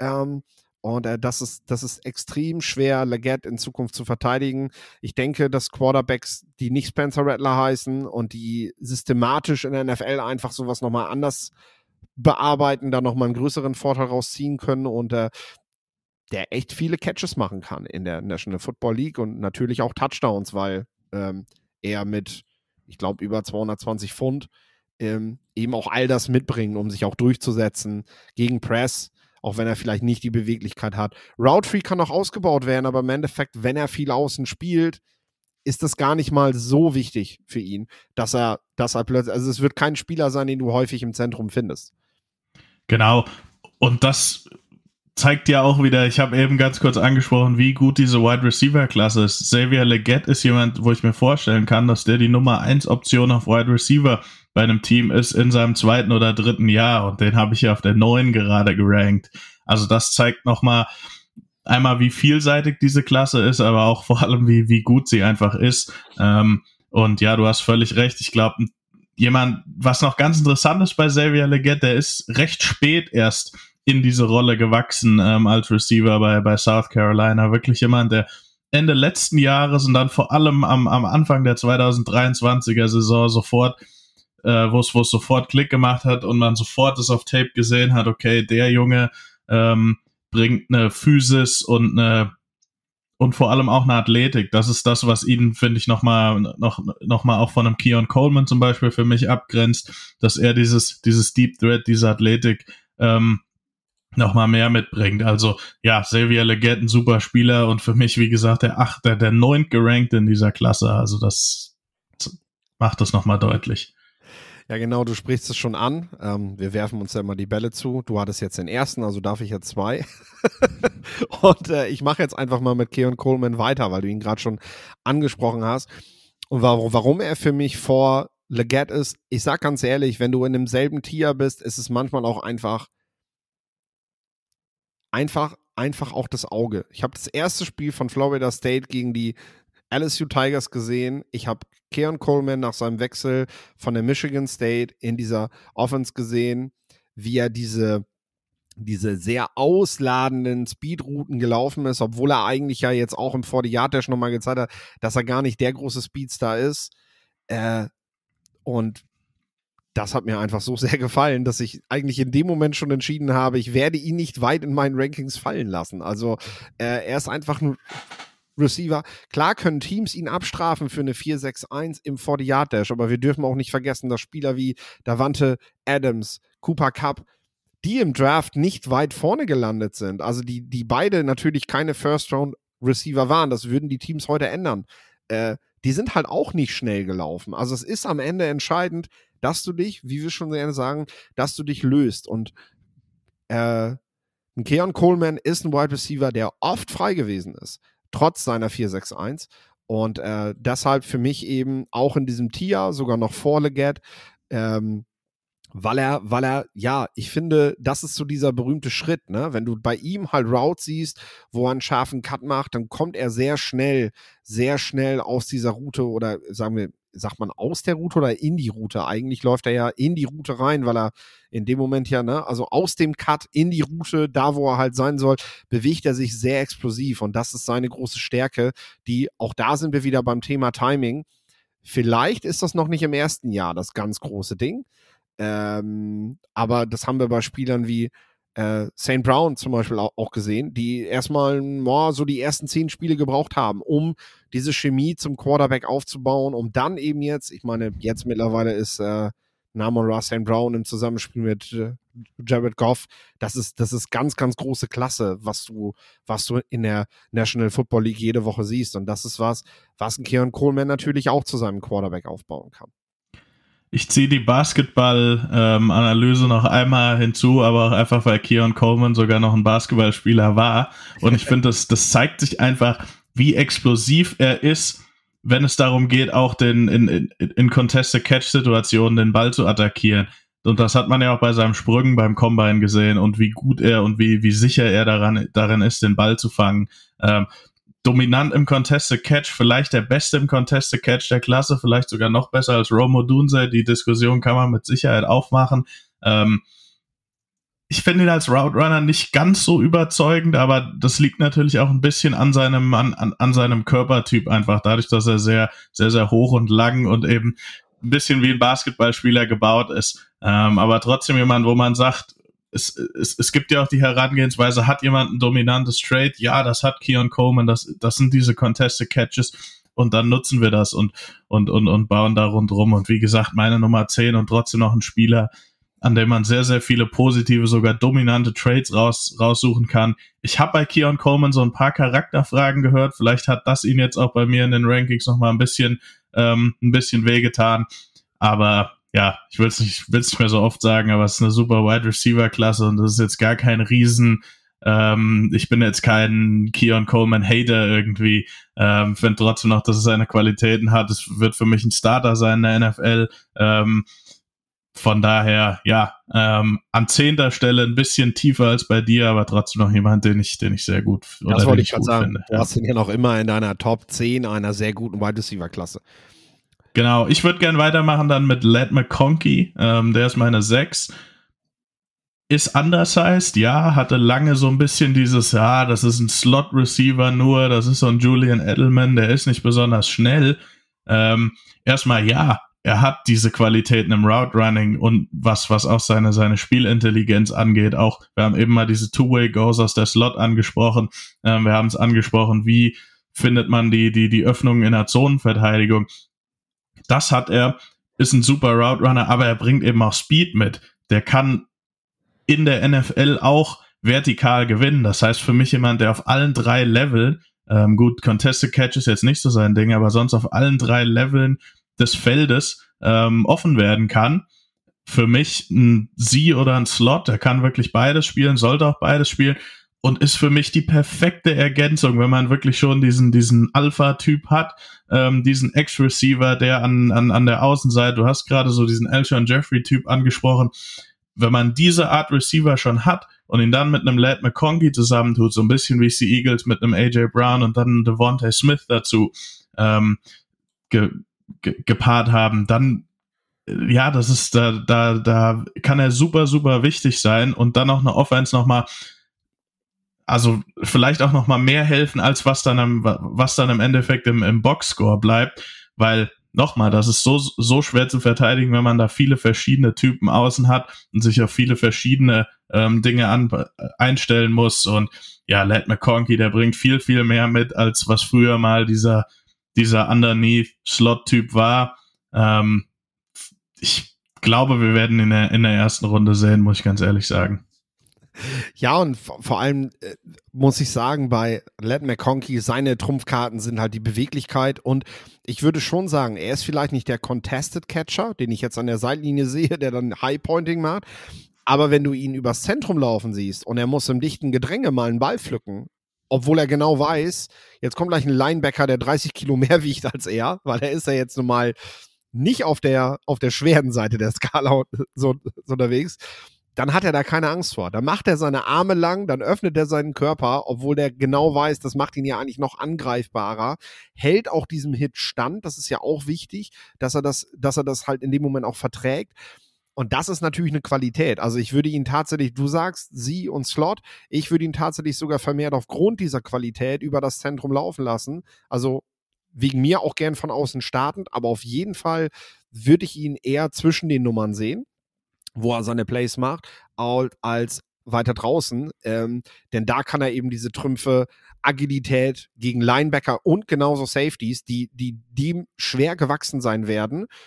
Und das ist extrem schwer, Legette in Zukunft zu verteidigen. Ich denke, dass Quarterbacks, die nicht Spencer Rattler heißen und die systematisch in der NFL einfach sowas nochmal anders bearbeiten, da nochmal einen größeren Vorteil rausziehen können und der echt viele Catches machen kann in der National Football League und natürlich auch Touchdowns, weil er mit, ich glaube, über 220 Pfund eben auch all das mitbringen, um sich auch durchzusetzen gegen Press, auch wenn er vielleicht nicht die Beweglichkeit hat. Route Tree kann auch ausgebaut werden, aber im Endeffekt, wenn er viel außen spielt, ist das gar nicht mal so wichtig für ihn, dass er plötzlich, also es wird kein Spieler sein, den du häufig im Zentrum findest.
Genau. Und das zeigt ja auch wieder, ich habe eben ganz kurz angesprochen, wie gut diese Wide Receiver Klasse ist. Xavier Legette ist jemand, wo ich mir vorstellen kann, dass der die Nummer 1 Option auf Wide Receiver bei einem Team ist in seinem 2. oder 3. Jahr und den habe ich ja auf der 9 gerade gerankt. Also das zeigt nochmal einmal, wie vielseitig diese Klasse ist, aber auch vor allem, wie gut sie einfach ist. Und ja, du hast völlig recht. Ich glaube, was noch ganz interessant ist bei Xavier Legette, der ist recht spät erst in diese Rolle gewachsen als Receiver bei South Carolina. Wirklich jemand, der Ende letzten Jahres und dann vor allem am Anfang der 2023er Saison sofort, wo es sofort Klick gemacht hat und man sofort das auf Tape gesehen hat, okay, der Junge bringt eine Physis und vor allem auch eine Athletik. Das ist das, was ihn, finde ich, noch mal auch von einem Keon Coleman zum Beispiel für mich abgrenzt, dass er dieses Deep Threat, diese Athletik noch mal mehr mitbringt. Also ja, Xavier Legette, ein super Spieler und für mich, wie gesagt, der 9. gerankt in dieser Klasse. Also das macht das noch mal deutlich.
Ja, genau, du sprichst es schon an. Wir werfen uns ja immer die Bälle zu. Du hattest jetzt den ersten, also darf ich jetzt 2. Und ich mache jetzt einfach mal mit Keon Coleman weiter, weil du ihn gerade schon angesprochen hast. Und warum er für mich vor Legette ist, ich sag ganz ehrlich, wenn du in demselben Tier bist, ist es manchmal auch einfach auch das Auge. Ich habe das erste Spiel von Florida State gegen die LSU Tigers gesehen. Ich habe Keon Coleman nach seinem Wechsel von der Michigan State in dieser Offense gesehen, wie er diese sehr ausladenden Speedrouten gelaufen ist, obwohl er eigentlich ja jetzt auch im 40-Yard-Dash nochmal gezeigt hat, dass er gar nicht der große Speedstar ist. Und das hat mir einfach so sehr gefallen, dass ich eigentlich in dem Moment schon entschieden habe, ich werde ihn nicht weit in meinen Rankings fallen lassen. Also er ist einfach ein Receiver. Klar können Teams ihn abstrafen für eine 4-6-1 im 40-Yard-Dash, aber wir dürfen auch nicht vergessen, dass Spieler wie Davante Adams, Cooper Kupp, die im Draft nicht weit vorne gelandet sind, also die beide natürlich keine First-Round-Receiver waren, das würden die Teams heute ändern, die sind halt auch nicht schnell gelaufen. Also es ist am Ende entscheidend, dass du dich, wie wir schon gerne sagen, dass du dich löst. Und ein Keon Coleman ist ein Wide Receiver, der oft frei gewesen ist, trotz seiner 4-6-1. Und deshalb für mich eben auch in diesem Tier, sogar noch vor Legette, weil er, ja, ich finde, das ist so dieser berühmte Schritt, ne? Wenn du bei ihm halt Routes siehst, wo er einen scharfen Cut macht, dann kommt er sehr schnell aus dieser Route oder sagt man aus der Route oder in die Route? Eigentlich läuft er ja in die Route rein, weil er in dem Moment ja, ne, also aus dem Cut in die Route, da wo er halt sein soll, bewegt er sich sehr explosiv und das ist seine große Stärke, die, auch da sind wir wieder beim Thema Timing. Vielleicht ist das noch nicht im ersten Jahr das ganz große Ding, aber das haben wir bei Spielern wie St. Brown zum Beispiel auch gesehen, die erstmal so die ersten 10 Spiele gebraucht haben, um diese Chemie zum Quarterback aufzubauen, um dann eben jetzt, ich meine, jetzt mittlerweile ist ein Amon-Ra St. Brown im Zusammenspiel mit Jared Goff, das ist ganz, ganz große Klasse, was du in der National Football League jede Woche siehst. Und das ist was ein Keon Coleman natürlich auch zu seinem Quarterback aufbauen kann.
Ich ziehe die Basketball-Analyse noch einmal hinzu, aber auch einfach, weil Keon Coleman sogar noch ein Basketballspieler war. Und ich finde, das zeigt sich einfach, wie explosiv er ist, wenn es darum geht, auch in Contested-Catch-Situationen den Ball zu attackieren. Und das hat man ja auch bei seinen Sprüngen beim Combine gesehen und wie gut er und wie sicher er darin ist, den Ball zu fangen. Dominant im Contested Catch, vielleicht der Beste im Contested Catch der Klasse, vielleicht sogar noch besser als Rome Odunze. Die Diskussion kann man mit Sicherheit aufmachen. Ich finde ihn als Route Runner nicht ganz so überzeugend, aber das liegt natürlich auch ein bisschen an seinem Körpertyp einfach, dadurch, dass er sehr, sehr, sehr hoch und lang und eben ein bisschen wie ein Basketballspieler gebaut ist. Aber trotzdem jemand, wo man sagt, es gibt ja auch die Herangehensweise, hat jemand ein dominantes Trade? Ja, das hat Keon Coleman, das sind diese Contested Catches und dann nutzen wir das und bauen da rundrum. Und wie gesagt, meine Nummer 10 und trotzdem noch ein Spieler, an dem man sehr, sehr viele positive, sogar dominante Trades raussuchen kann. Ich habe bei Keon Coleman so ein paar Charakterfragen gehört. Vielleicht hat das ihn jetzt auch bei mir in den Rankings nochmal ein bisschen wehgetan. Aber ja, ich will es nicht mehr so oft sagen, aber es ist eine super Wide-Receiver-Klasse und das ist jetzt gar kein Riesen, ich bin jetzt kein Keon Coleman-Hater irgendwie, finde trotzdem noch, dass es seine Qualitäten hat. Es wird für mich ein Starter sein in der NFL. Von daher, ja, an 10. Stelle ein bisschen tiefer als bei dir, aber trotzdem noch jemand, den ich sehr gut finde.
Das wollte ich gerade sagen. Finde. Du hast ihn ja noch immer in deiner Top 10 einer sehr guten Wide-Receiver-Klasse.
Genau, ich würde gern weitermachen dann mit Ladd McConkey, der ist meine 6. Ist undersized, ja, hatte lange so ein bisschen dieses, ja, das ist ein Slot-Receiver nur, das ist so ein Julian Edelman, der ist nicht besonders schnell. Erstmal, ja, er hat diese Qualitäten im Route-Running und was auch seine Spielintelligenz angeht, auch, wir haben eben mal diese Two-Way-Goes aus der Slot angesprochen, wir haben es angesprochen, wie findet man die Öffnungen in der Zonenverteidigung. Das hat er, ist ein super Route Runner, aber er bringt eben auch Speed mit. Der kann in der NFL auch vertikal gewinnen. Das heißt für mich jemand, der auf allen 3 Leveln, gut, Contested Catch ist jetzt nicht so sein Ding, aber sonst auf allen 3 Leveln des Feldes offen werden kann. Für mich ein Sie oder ein Slot, der kann wirklich beides spielen, sollte auch beides spielen. Und ist für mich die perfekte Ergänzung, wenn man wirklich schon diesen Alpha-Typ hat, diesen Ex-Receiver, der an der Außenseite, du hast gerade so diesen Alshon Jeffrey-Typ angesprochen, wenn man diese Art Receiver schon hat und ihn dann mit einem Ladd McConkey zusammentut, so ein bisschen wie es die Eagles mit einem AJ Brown und dann Devontae Smith dazu gepaart haben, dann ja, das ist, da kann er super, super wichtig sein und dann auch eine Offense nochmal, also vielleicht auch noch mal mehr helfen, als was dann im Endeffekt im Boxscore bleibt, weil nochmal, das ist so schwer zu verteidigen, wenn man da viele verschiedene Typen außen hat und sich auf viele verschiedene Dinge einstellen muss. Und ja, Ladd McConkey, der bringt viel, viel mehr mit, als was früher mal dieser Underneath-Slot-Typ war. Ich glaube, wir werden in der ersten Runde sehen, muss ich ganz ehrlich sagen.
Ja, und vor allem muss ich sagen, bei Ladd McConkey, seine Trumpfkarten sind halt die Beweglichkeit und ich würde schon sagen, er ist vielleicht nicht der Contested Catcher, den ich jetzt an der Seitenlinie sehe, der dann High-Pointing macht, aber wenn du ihn übers Zentrum laufen siehst und er muss im dichten Gedränge mal einen Ball pflücken, obwohl er genau weiß, jetzt kommt gleich ein Linebacker, der 30 Kilo mehr wiegt als er, weil er ist ja jetzt nun mal nicht auf der schweren Seite der Skala so unterwegs, dann hat er da keine Angst vor. Dann macht er seine Arme lang, dann öffnet er seinen Körper, obwohl der genau weiß, das macht ihn ja eigentlich noch angreifbarer, hält auch diesem Hit stand, das ist ja auch wichtig, dass er das halt in dem Moment auch verträgt. Und das ist natürlich eine Qualität. Also ich würde ihn tatsächlich, du sagst Sie und Slot, ich würde ihn tatsächlich sogar vermehrt aufgrund dieser Qualität über das Zentrum laufen lassen. Also wegen mir auch gern von außen startend, aber auf jeden Fall würde ich ihn eher zwischen den Nummern sehen, wo er seine Plays macht, als weiter draußen. Denn da kann er eben diese Trümpfe, Agilität gegen Linebacker und genauso Safeties, die schwer gewachsen sein werden,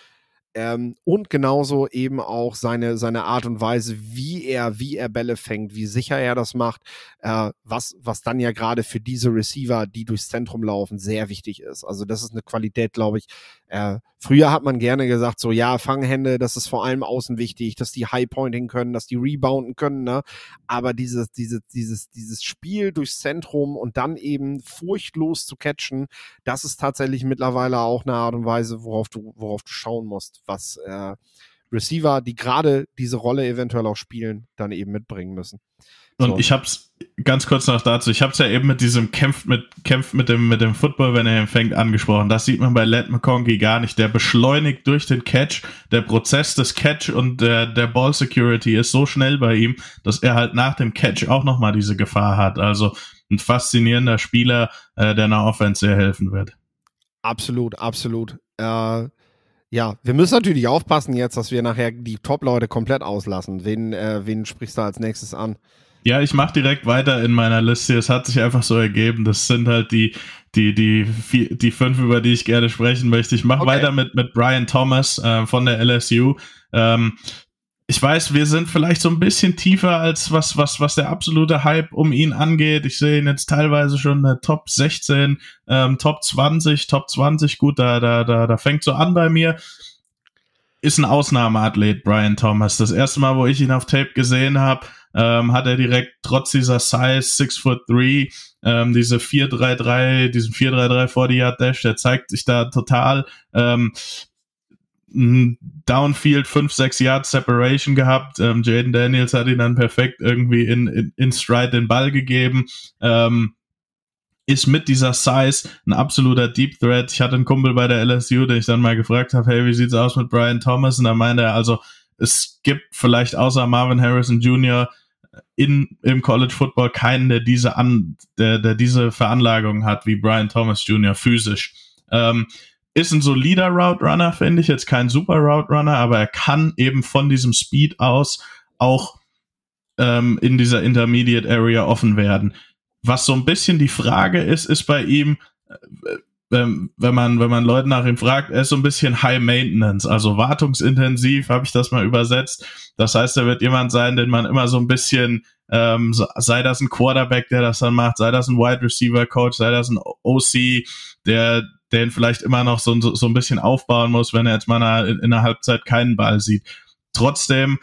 Und genauso eben auch seine Art und Weise, wie er Bälle fängt, wie sicher er das macht, was dann ja gerade für diese Receiver, die durchs Zentrum laufen, sehr wichtig ist. Also das ist eine Qualität, glaube ich. Früher hat man gerne gesagt, so ja, Fanghände, das ist vor allem außen wichtig, dass die Highpointing können, dass die rebounden können, ne? Aber dieses Spiel durchs Zentrum und dann eben furchtlos zu catchen, das ist tatsächlich mittlerweile auch eine Art und Weise, worauf du schauen musst, was Receiver, die gerade diese Rolle eventuell auch spielen, dann eben mitbringen müssen.
Und ich hab's ganz kurz noch dazu, ich hab's ja eben mit diesem Kämpf mit dem Football, wenn er empfängt, angesprochen. Das sieht man bei Ladd McConkey gar nicht. Der beschleunigt durch den Catch. Der Prozess des Catch und der Ball Security ist so schnell bei ihm, dass er halt nach dem Catch auch nochmal diese Gefahr hat. Also ein faszinierender Spieler, der einer Offense sehr helfen wird.
Absolut. Ja, wir müssen natürlich aufpassen jetzt, dass wir nachher die Top-Leute komplett auslassen. Wen sprichst du als nächstes an?
Ja, ich mache direkt weiter in meiner Liste. Es hat sich einfach so ergeben. Das sind halt die 5, über die ich gerne sprechen möchte. Ich mache weiter mit Brian Thomas von der LSU. Ich weiß, wir sind vielleicht so ein bisschen tiefer als was der absolute Hype um ihn angeht. Ich sehe ihn jetzt teilweise schon in der Top 16, Top 20, gut, da fängt so an bei mir. Ist ein Ausnahmeathlet, Brian Thomas. Das erste Mal, wo ich ihn auf Tape gesehen habe, hat er direkt trotz dieser Size 6'3", diesen 4'3'3 40-Yard-Dash, der zeigt sich da total. Downfield 5-6 Yard Separation gehabt. Jaden Daniels hat ihn dann perfekt irgendwie in Stride den Ball gegeben. Ist mit dieser Size ein absoluter Deep Threat. Ich hatte einen Kumpel bei der LSU, den ich dann mal gefragt habe, hey, wie sieht's aus mit Brian Thomas? Und da meinte er, also es gibt vielleicht außer Marvin Harrison Jr. im College Football keinen, der diese Veranlagung hat wie Brian Thomas Jr. physisch. Ist ein solider Route Runner, finde ich, jetzt kein super Route Runner, aber er kann eben von diesem Speed aus auch in dieser Intermediate Area offen werden. Was so ein bisschen die Frage ist bei ihm, wenn man Leute nach ihm fragt, er ist so ein bisschen High Maintenance, also wartungsintensiv, habe ich das mal übersetzt. Das heißt, er wird jemand sein, den man immer so ein bisschen, sei das ein Quarterback, der das dann macht, sei das ein Wide Receiver Coach, sei das ein OC, der den vielleicht immer noch so ein bisschen aufbauen muss, wenn er jetzt mal in der Halbzeit keinen Ball sieht. Trotzdem,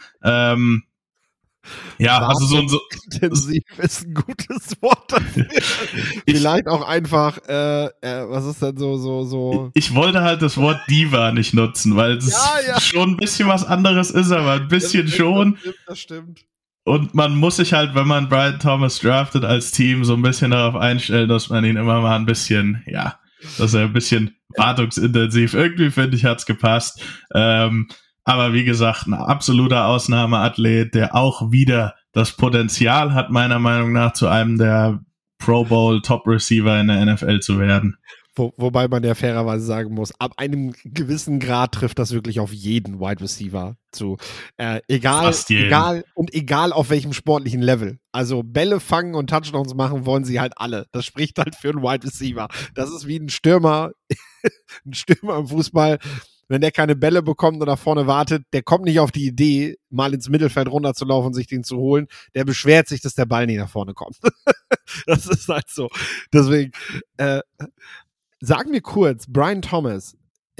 ja, also so
intensiv ist ein gutes Wort dafür. Vielleicht auch einfach, was ist denn so?
Ich wollte halt das Wort Diva nicht nutzen, weil es schon ein bisschen was anderes ist, aber ein bisschen schon.
Das stimmt.
Und man muss sich halt, wenn man Brian Thomas draftet als Team, so ein bisschen darauf einstellen, dass man ihn immer mal ein bisschen, dass er ein bisschen wartungsintensiv, irgendwie finde ich, hat's gepasst. Aber wie gesagt, ein absoluter Ausnahmeathlet, der auch wieder das Potenzial hat, meiner Meinung nach, zu einem der Pro Bowl Top Receiver in der NFL zu werden.
Wobei man ja fairerweise sagen muss, ab einem gewissen Grad trifft das wirklich auf jeden Wide Receiver zu. Egal auf welchem sportlichen Level. Also Bälle fangen und Touchdowns machen wollen sie halt alle. Das spricht halt für einen Wide Receiver. Das ist wie ein Stürmer im Fußball. Wenn der keine Bälle bekommt und da vorne wartet, der kommt nicht auf die Idee, mal ins Mittelfeld runterzulaufen und sich den zu holen. Der beschwert sich, dass der Ball nicht nach vorne kommt. Das ist halt so. Deswegen, sag mir kurz, Brian Thomas,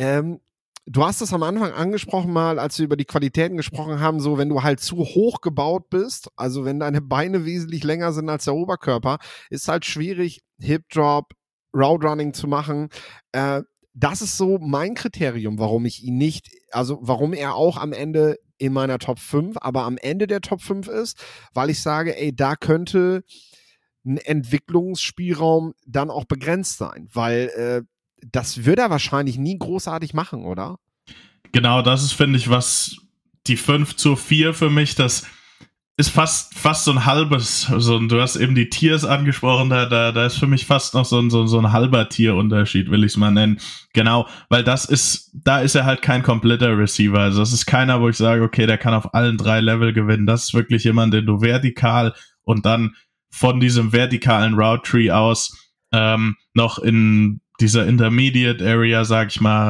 du hast es am Anfang angesprochen mal, als wir über die Qualitäten gesprochen haben, so wenn du halt zu hoch gebaut bist, also wenn deine Beine wesentlich länger sind als der Oberkörper, ist halt schwierig, Hip Drop, Route Running zu machen. Das ist so mein Kriterium, warum ich ihn nicht, also warum er auch am Ende in meiner Top 5, aber am Ende der Top 5 ist, weil ich sage, ey, da könnte ein Entwicklungsspielraum dann auch begrenzt sein, weil das wird er wahrscheinlich nie großartig machen, oder?
Genau, das ist, finde ich, was die 5-4 für mich, das ist fast so ein halbes, du hast eben die Tiers angesprochen, da ist für mich fast noch so ein halber Tierunterschied, will ich es mal nennen. Genau, weil da ist er halt kein kompletter Receiver. Also das ist keiner, wo ich sage, okay, der kann auf allen 3 Level gewinnen. Das ist wirklich jemand, den du vertikal und dann von diesem vertikalen Route Tree aus noch in dieser Intermediate Area, sag ich mal,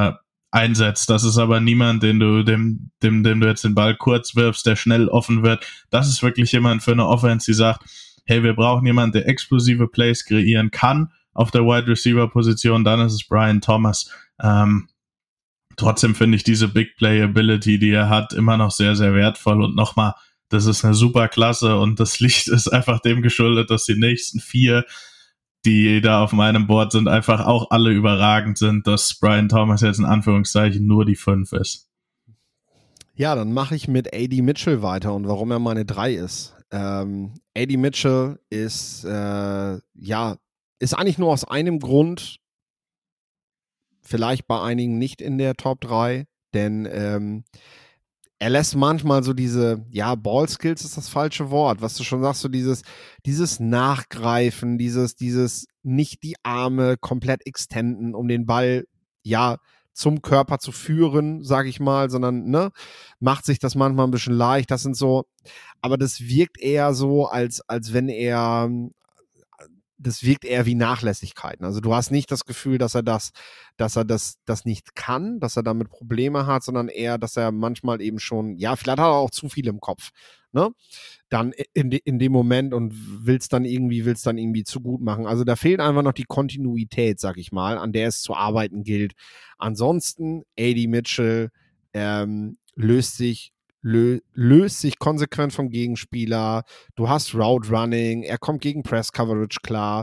einsetzt. Das ist aber niemand, dem du jetzt den Ball kurz wirfst, der schnell offen wird. Das ist wirklich jemand für eine Offense, die sagt, hey, wir brauchen jemanden, der explosive Plays kreieren kann auf der Wide Receiver Position, dann ist es Brian Thomas. Trotzdem finde ich diese Big Play Ability, die er hat, immer noch sehr, sehr wertvoll. Und nochmal, das ist eine super Klasse und das Licht ist einfach dem geschuldet, dass die nächsten 4, die da auf meinem Board sind, einfach auch alle überragend sind, dass Brian Thomas jetzt in Anführungszeichen nur die 5 ist.
Ja, dann mache ich mit AD Mitchell weiter und warum er meine 3 ist. AD Mitchell ist, ist eigentlich nur aus einem Grund vielleicht bei einigen nicht in der Top 3, denn er lässt manchmal so diese, Ballskills ist das falsche Wort, was du schon sagst, so dieses Nachgreifen, dieses nicht die Arme komplett extenden, um den Ball, zum Körper zu führen, sag ich mal, sondern, macht sich das manchmal ein bisschen leicht, das sind so, aber das wirkt eher so, als wenn er, das wirkt eher wie Nachlässigkeiten. Also du hast nicht das Gefühl, dass er das nicht kann, dass er damit Probleme hat, sondern eher, dass er manchmal eben schon, vielleicht hat er auch zu viel im Kopf, ne? Dann in dem Moment und will's dann irgendwie zu gut machen. Also da fehlt einfach noch die Kontinuität, sag ich mal, an der es zu arbeiten gilt. Ansonsten, AD Mitchell löst sich konsequent vom Gegenspieler. Du hast Route Running, er kommt gegen Press Coverage klar.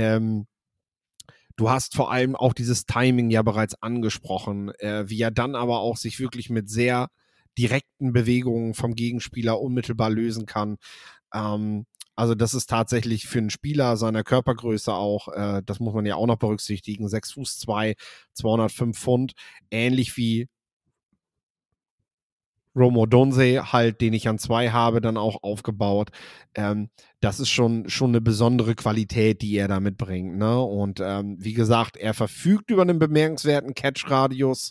Du hast vor allem auch dieses Timing ja bereits angesprochen, wie er dann aber auch sich wirklich mit sehr direkten Bewegungen vom Gegenspieler unmittelbar lösen kann. Also das ist tatsächlich für einen Spieler seiner Körpergröße auch, das muss man ja auch noch berücksichtigen, 6'2", 205 Pfund, ähnlich wie Rome Odunze halt, den ich an 2 habe, dann auch aufgebaut. Das ist schon eine besondere Qualität, die er da mitbringt, ne? Und wie gesagt, er verfügt über einen bemerkenswerten Catch-Radius.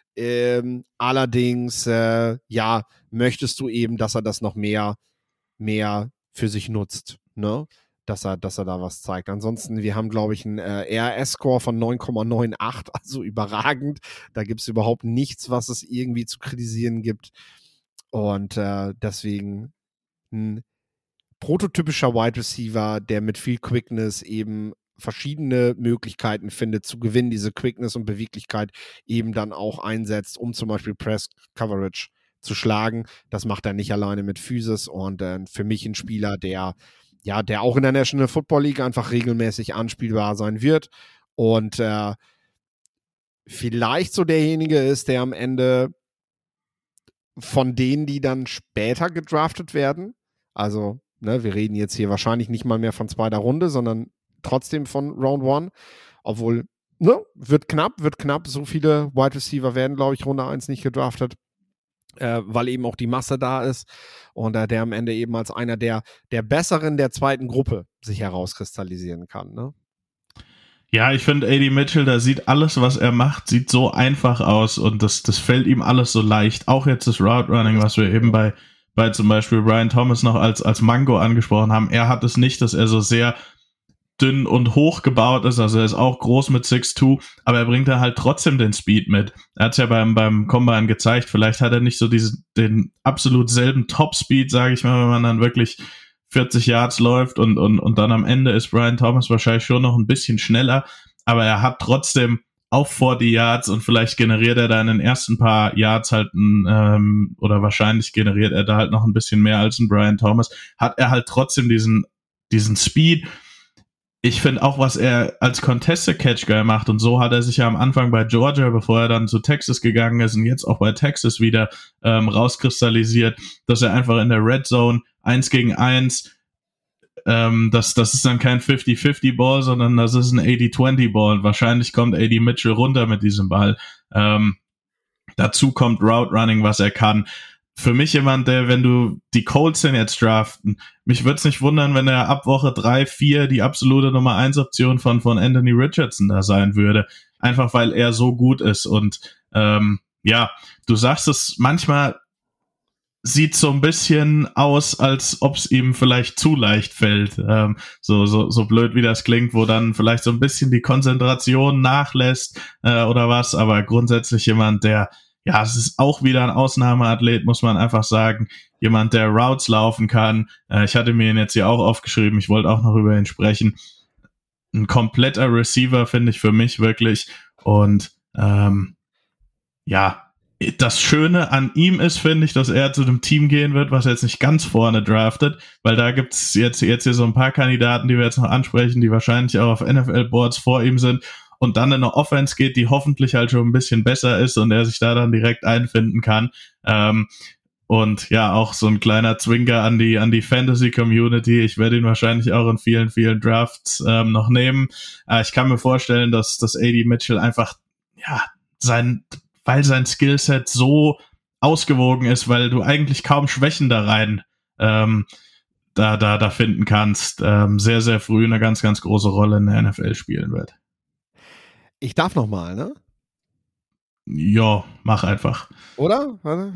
Allerdings, möchtest du eben, dass er das noch mehr für sich nutzt, ne? Dass er da was zeigt. Ansonsten, wir haben, glaube ich, einen RS-Score von 9,98, also überragend. Da gibt es überhaupt nichts, was es irgendwie zu kritisieren gibt. Und deswegen ein prototypischer Wide Receiver, der mit viel Quickness eben verschiedene Möglichkeiten findet zu gewinnen, diese Quickness und Beweglichkeit eben dann auch einsetzt, um zum Beispiel Press Coverage zu schlagen. Das macht er nicht alleine mit Physis und für mich ein Spieler, der auch in der National Football League einfach regelmäßig anspielbar sein wird und vielleicht so derjenige ist, der am Ende von denen, die dann später gedraftet werden, also wir reden jetzt hier wahrscheinlich nicht mal mehr von 2. Runde, sondern trotzdem von Round 1, obwohl, wird knapp, so viele Wide Receiver werden, glaube ich, Runde 1 nicht gedraftet, weil eben auch die Masse da ist und der am Ende eben als einer der Besseren der zweiten Gruppe sich herauskristallisieren kann, ne?
Ja, ich finde AD Mitchell, da sieht alles, was er macht, sieht so einfach aus und das fällt ihm alles so leicht. Auch jetzt das Route Running, was wir eben bei zum Beispiel Brian Thomas noch als Mango angesprochen haben. Er hat es nicht, dass er so sehr dünn und hoch gebaut ist, also er ist auch groß mit 6'2", aber er bringt da halt trotzdem den Speed mit. Er hat es ja beim Combine gezeigt, vielleicht hat er nicht so den absolut selben Top-Speed, sage ich mal, wenn man dann wirklich 40 Yards läuft und dann am Ende ist Brian Thomas wahrscheinlich schon noch ein bisschen schneller, aber er hat trotzdem auch 40 Yards und vielleicht generiert er da in den ersten paar Yards halt oder wahrscheinlich generiert er da halt noch ein bisschen mehr als ein Brian Thomas, hat er halt trotzdem diesen Speed. Ich finde auch, was er als Contested Catch Guy macht und so hat er sich ja am Anfang bei Georgia, bevor er dann zu Texas gegangen ist und jetzt auch bei Texas wieder rauskristallisiert, dass er einfach in der Red Zone 1 gegen 1, das ist dann kein 50-50 Ball, sondern das ist ein 80-20 Ball und wahrscheinlich kommt AD Mitchell runter mit diesem Ball. Dazu kommt Route Running, was er kann. Für mich jemand, der, wenn du die Colts denn jetzt draften, mich würde es nicht wundern, wenn er ab Woche 3, 4 die absolute Nummer 1 Option von Anthony Richardson da sein würde. Einfach weil er so gut ist und du sagst es manchmal, sieht so ein bisschen aus, als ob es ihm vielleicht zu leicht fällt. So blöd wie das klingt, wo dann vielleicht so ein bisschen die Konzentration nachlässt oder was, aber grundsätzlich jemand, der, ja, es ist auch wieder ein Ausnahmeathlet, muss man einfach sagen. Jemand, der Routes laufen kann. Ich hatte mir ihn jetzt hier auch aufgeschrieben, ich wollte auch noch über ihn sprechen. Ein kompletter Receiver, finde ich für mich wirklich. Und ja, das Schöne an ihm ist, finde ich, dass er zu einem Team gehen wird, was jetzt nicht ganz vorne draftet, weil da gibt's jetzt hier so ein paar Kandidaten, die wir jetzt noch ansprechen, die wahrscheinlich auch auf NFL-Boards vor ihm sind und dann in eine Offense geht, die hoffentlich halt schon ein bisschen besser ist und er sich da dann direkt einfinden kann. Und ja, auch so ein kleiner Zwinker an die Fantasy-Community. Ich werde ihn wahrscheinlich auch in vielen, vielen Drafts noch nehmen. Ich kann mir vorstellen, dass AD Mitchell einfach, ja, weil sein Skillset so ausgewogen ist, weil du eigentlich kaum Schwächen da rein da finden kannst, sehr, sehr früh eine ganz, ganz große Rolle in der NFL spielen wird.
Ich darf nochmal, ne?
Ja, mach einfach.
Oder?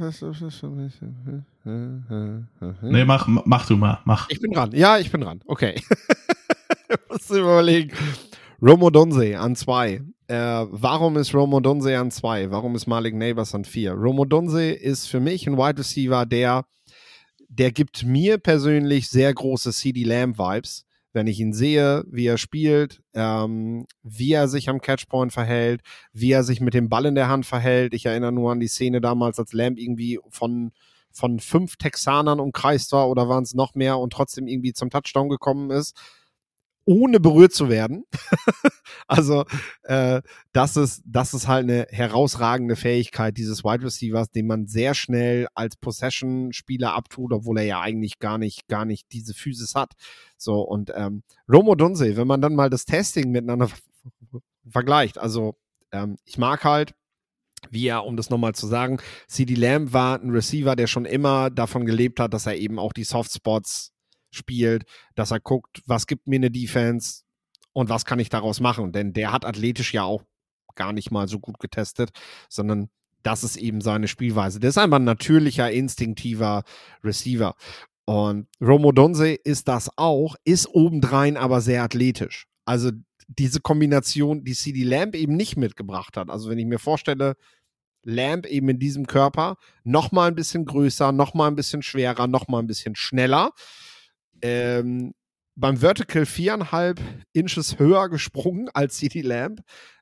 Nee, mach du mal. Mach.
Ich bin dran. Ja, ich bin dran. Okay. Musst du überlegen. Rome Odunze an 2. Warum ist Rome Odunze an 2? Warum ist Malik Neighbors an 4? Rome Odunze ist für mich ein Wide Receiver, der gibt mir persönlich sehr große CeeDee Lamb-Vibes, wenn ich ihn sehe, wie er spielt, wie er sich am Catchpoint verhält, wie er sich mit dem Ball in der Hand verhält. Ich erinnere nur an die Szene damals, als Lamb irgendwie von 5 Texanern umkreist war oder waren es noch mehr und trotzdem irgendwie zum Touchdown gekommen ist, ohne berührt zu werden. Also das ist halt eine herausragende Fähigkeit dieses Wide Receivers, den man sehr schnell als Possession-Spieler abtut, obwohl er ja eigentlich gar nicht diese Physis hat. So, und Rome Odunze, wenn man dann mal das Testing miteinander vergleicht, also ich mag halt, wie er, um das nochmal zu sagen, CeeDee Lamb war ein Receiver, der schon immer davon gelebt hat, dass er eben auch die Softspots spielt, dass er guckt, was gibt mir eine Defense und was kann ich daraus machen, denn der hat athletisch ja auch gar nicht mal so gut getestet, sondern das ist eben seine Spielweise. Der ist einfach ein natürlicher, instinktiver Receiver und Rome Odunze ist das auch, ist obendrein aber sehr athletisch. Also diese Kombination, die CeeDee Lamb eben nicht mitgebracht hat. Also wenn ich mir vorstelle, Lamb eben in diesem Körper, noch mal ein bisschen größer, noch mal ein bisschen schwerer, noch mal ein bisschen schneller, beim Vertical 4,5 Inches höher gesprungen als CeeDee Lamb.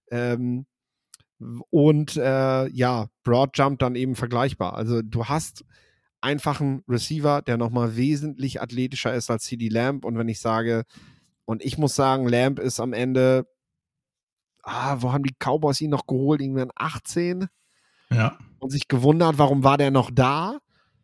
Ja, Broad Jump dann eben vergleichbar. Also du hast einfach einen Receiver, der nochmal wesentlich athletischer ist als CeeDee Lamb. Und wenn ich sage, und ich muss sagen, Lamb ist am Ende, wo haben die Cowboys ihn noch geholt? Irgendwann 18?
Ja.
Und sich gewundert, warum war der noch da?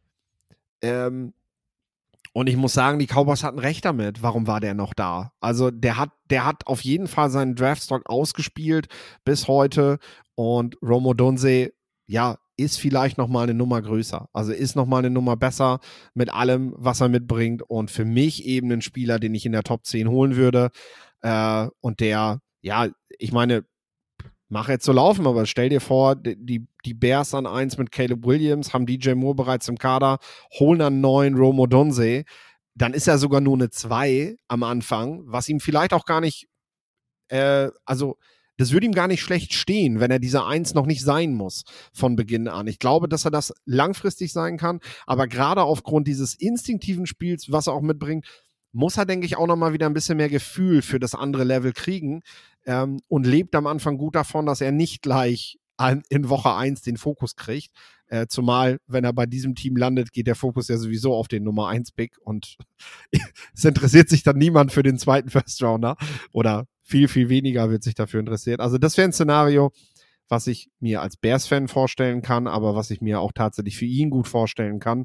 Und ich muss sagen, die Cowboys hatten recht damit. Warum war der noch da? Also der hat auf jeden Fall seinen Draftstock ausgespielt bis heute. Und Rome Odunze, ja, ist vielleicht noch mal eine Nummer größer. Also ist noch mal eine Nummer besser mit allem, was er mitbringt. Und für mich eben ein Spieler, den ich in der Top 10 holen würde. Und der, ja, ich meine, mach jetzt so laufen, aber stell dir vor, die Bears an 1 mit Caleb Williams, haben DJ Moore bereits im Kader, holen einen neuen Rome Odunze, dann ist er sogar nur eine 2 am Anfang, was ihm vielleicht auch gar nicht, also das würde ihm gar nicht schlecht stehen, wenn er diese 1 noch nicht sein muss von Beginn an. Ich glaube, dass er das langfristig sein kann, aber gerade aufgrund dieses instinktiven Spiels, was er auch mitbringt, muss er, denke ich, auch noch mal wieder ein bisschen mehr Gefühl für das andere Level kriegen und lebt am Anfang gut davon, dass er nicht gleich in Woche 1 den Fokus kriegt. Zumal, wenn er bei diesem Team landet, geht der Fokus ja sowieso auf den Nummer 1-Pick und es interessiert sich dann niemand für den zweiten First-Rounder oder viel, viel weniger wird sich dafür interessiert. Also das wäre ein Szenario, was ich mir als Bears-Fan vorstellen kann, aber was ich mir auch tatsächlich für ihn gut vorstellen kann.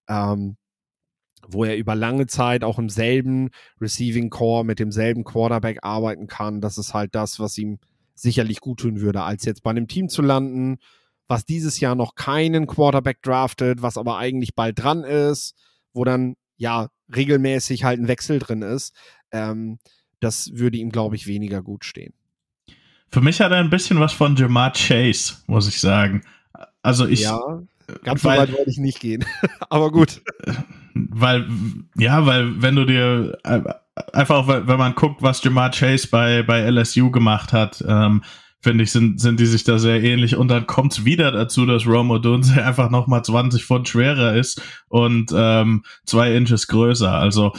Wo er über lange Zeit auch im selben Receiving Core mit demselben Quarterback arbeiten kann. Das ist halt das, was ihm sicherlich gut tun würde, als jetzt bei einem Team zu landen, was dieses Jahr noch keinen Quarterback draftet, was aber eigentlich bald dran ist, wo dann ja regelmäßig halt ein Wechsel drin ist. Das würde ihm, glaube ich, weniger gut stehen.
Für mich hat er ein bisschen was von Ja'Marr Chase, muss ich sagen. Also
Ganz so weit wollte ich nicht gehen. Aber gut.
Weil wenn du dir einfach, wenn man guckt, was Ja'Marr Chase bei LSU gemacht hat, finde ich, sind die sich da sehr ähnlich. Und dann kommt es wieder dazu, dass Rome Odunze einfach nochmal 20 Pfund schwerer ist und 2 Inches größer. Also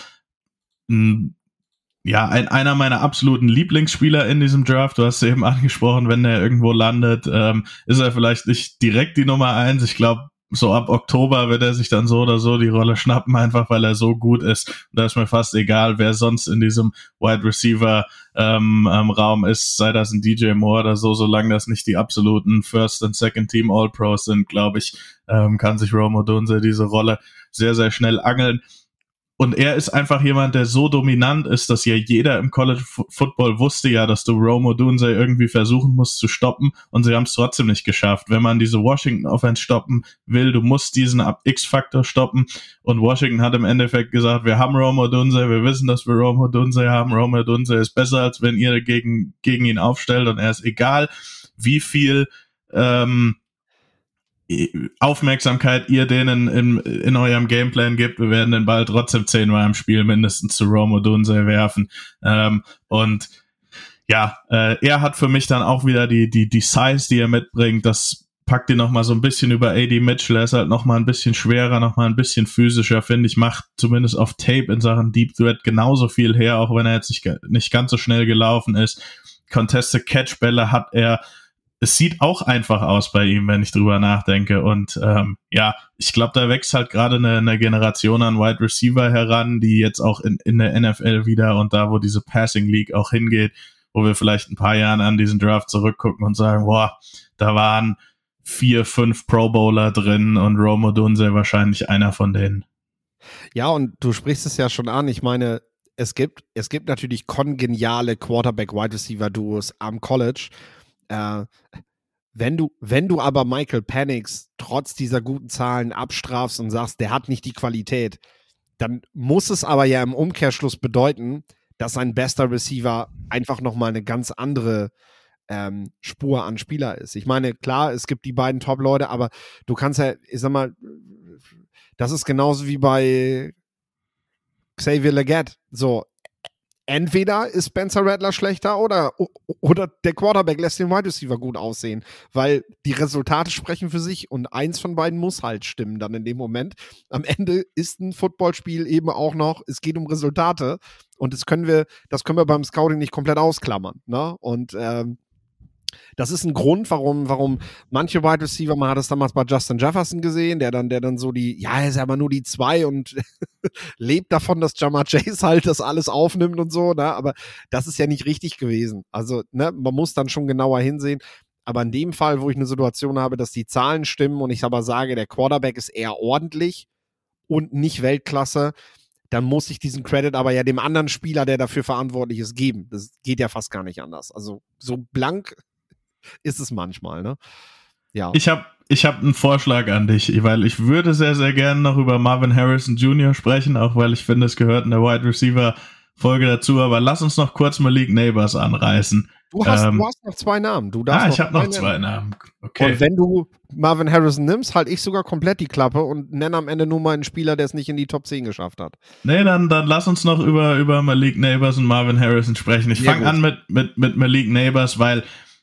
einer meiner absoluten Lieblingsspieler in diesem Draft. Du hast es eben angesprochen, wenn er irgendwo landet, ist er vielleicht nicht direkt die Nummer 1. Ich glaube, so ab Oktober wird er sich dann so oder so die Rolle schnappen, einfach weil er so gut ist. Und da ist mir fast egal, wer sonst in diesem Wide Receiver Raum ist, sei das ein DJ Moore oder so, solange das nicht die absoluten First- und Second-Team All-Pros sind, glaube ich, kann sich Rome Odunze diese Rolle sehr, sehr schnell angeln. Und er ist einfach jemand, der so dominant ist, dass ja jeder im College Football wusste ja, dass du Rome Odunze irgendwie versuchen musst zu stoppen, und sie haben es trotzdem nicht geschafft. Wenn man diese Washington Offense stoppen will, du musst diesen X-Faktor stoppen, und Washington hat im Endeffekt gesagt, wir haben Rome Odunze, wir wissen, dass wir Rome Odunze haben, Rome Odunze ist besser, als wenn ihr gegen ihn aufstellt, und er ist egal, wie viel Aufmerksamkeit ihr denen in eurem Gameplan gibt, wir werden den Ball trotzdem 10-mal im Spiel mindestens zu Rome Odunze werfen. Er hat für mich dann auch wieder die Size, die er mitbringt, das packt ihn nochmal so ein bisschen über AD Mitchell, er ist halt nochmal ein bisschen schwerer, nochmal ein bisschen physischer, finde ich, macht zumindest auf Tape in Sachen Deep Threat genauso viel her, auch wenn er jetzt nicht ganz so schnell gelaufen ist. Contested Catch-Bälle hat er. Es sieht auch einfach aus bei ihm, wenn ich drüber nachdenke. Und ich glaube, da wächst halt gerade eine Generation an Wide Receiver heran, die jetzt auch in der NFL wieder und da, wo diese Passing League auch hingeht, wo wir vielleicht ein paar Jahren an diesen Draft zurückgucken und sagen, boah, da waren 4, 5 Pro Bowler drin und Rome Odunze wahrscheinlich einer von denen.
Ja, und du sprichst es ja schon an. Ich meine, es gibt natürlich kongeniale Quarterback-Wide-Receiver-Duos am College. Wenn du aber Michael Penix trotz dieser guten Zahlen abstrafst und sagst, der hat nicht die Qualität, dann muss es aber ja im Umkehrschluss bedeuten, dass sein bester Receiver einfach nochmal eine ganz andere Spur an Spieler ist. Ich meine, klar, es gibt die beiden Top-Leute, aber du kannst ja, ich sag mal, das ist genauso wie bei Xavier Legette. So, entweder ist Spencer Rattler schlechter oder der Quarterback lässt den Wide Receiver gut aussehen, weil die Resultate sprechen für sich und eins von beiden muss halt stimmen dann in dem Moment. Am Ende ist ein Footballspiel eben auch noch, es geht um Resultate und das können wir beim Scouting nicht komplett ausklammern, ne? Und das ist ein Grund, warum manche Wide Receiver, man hat es damals bei Justin Jefferson gesehen, der dann so er ist aber nur die 2 und lebt davon, dass Ja'Marr Chase halt das alles aufnimmt und so, ne? Aber das ist ja nicht richtig gewesen. Also, ne, man muss dann schon genauer hinsehen. Aber in dem Fall, wo ich eine Situation habe, dass die Zahlen stimmen und ich aber sage, der Quarterback ist eher ordentlich und nicht Weltklasse, dann muss ich diesen Credit aber ja dem anderen Spieler, der dafür verantwortlich ist, geben. Das geht ja fast gar nicht anders. Also, so blank ist es manchmal, ne? Ja.
Ich hab einen Vorschlag an dich, weil ich würde sehr, sehr gerne noch über Marvin Harrison Jr. sprechen, auch weil ich finde, es gehört in der Wide Receiver Folge dazu, aber lass uns noch kurz Malik Neighbors anreißen.
Du hast noch 2 Namen.
Ich habe noch 2 Namen. Okay.
Und wenn du Marvin Harrison nimmst, halte ich sogar komplett die Klappe und nenne am Ende nur mal einen Spieler, der es nicht in die Top 10 geschafft hat. Nee,
dann lass uns noch über Malik Neighbors und Marvin Harrison sprechen. Ich fange an mit Malik Neighbors, weil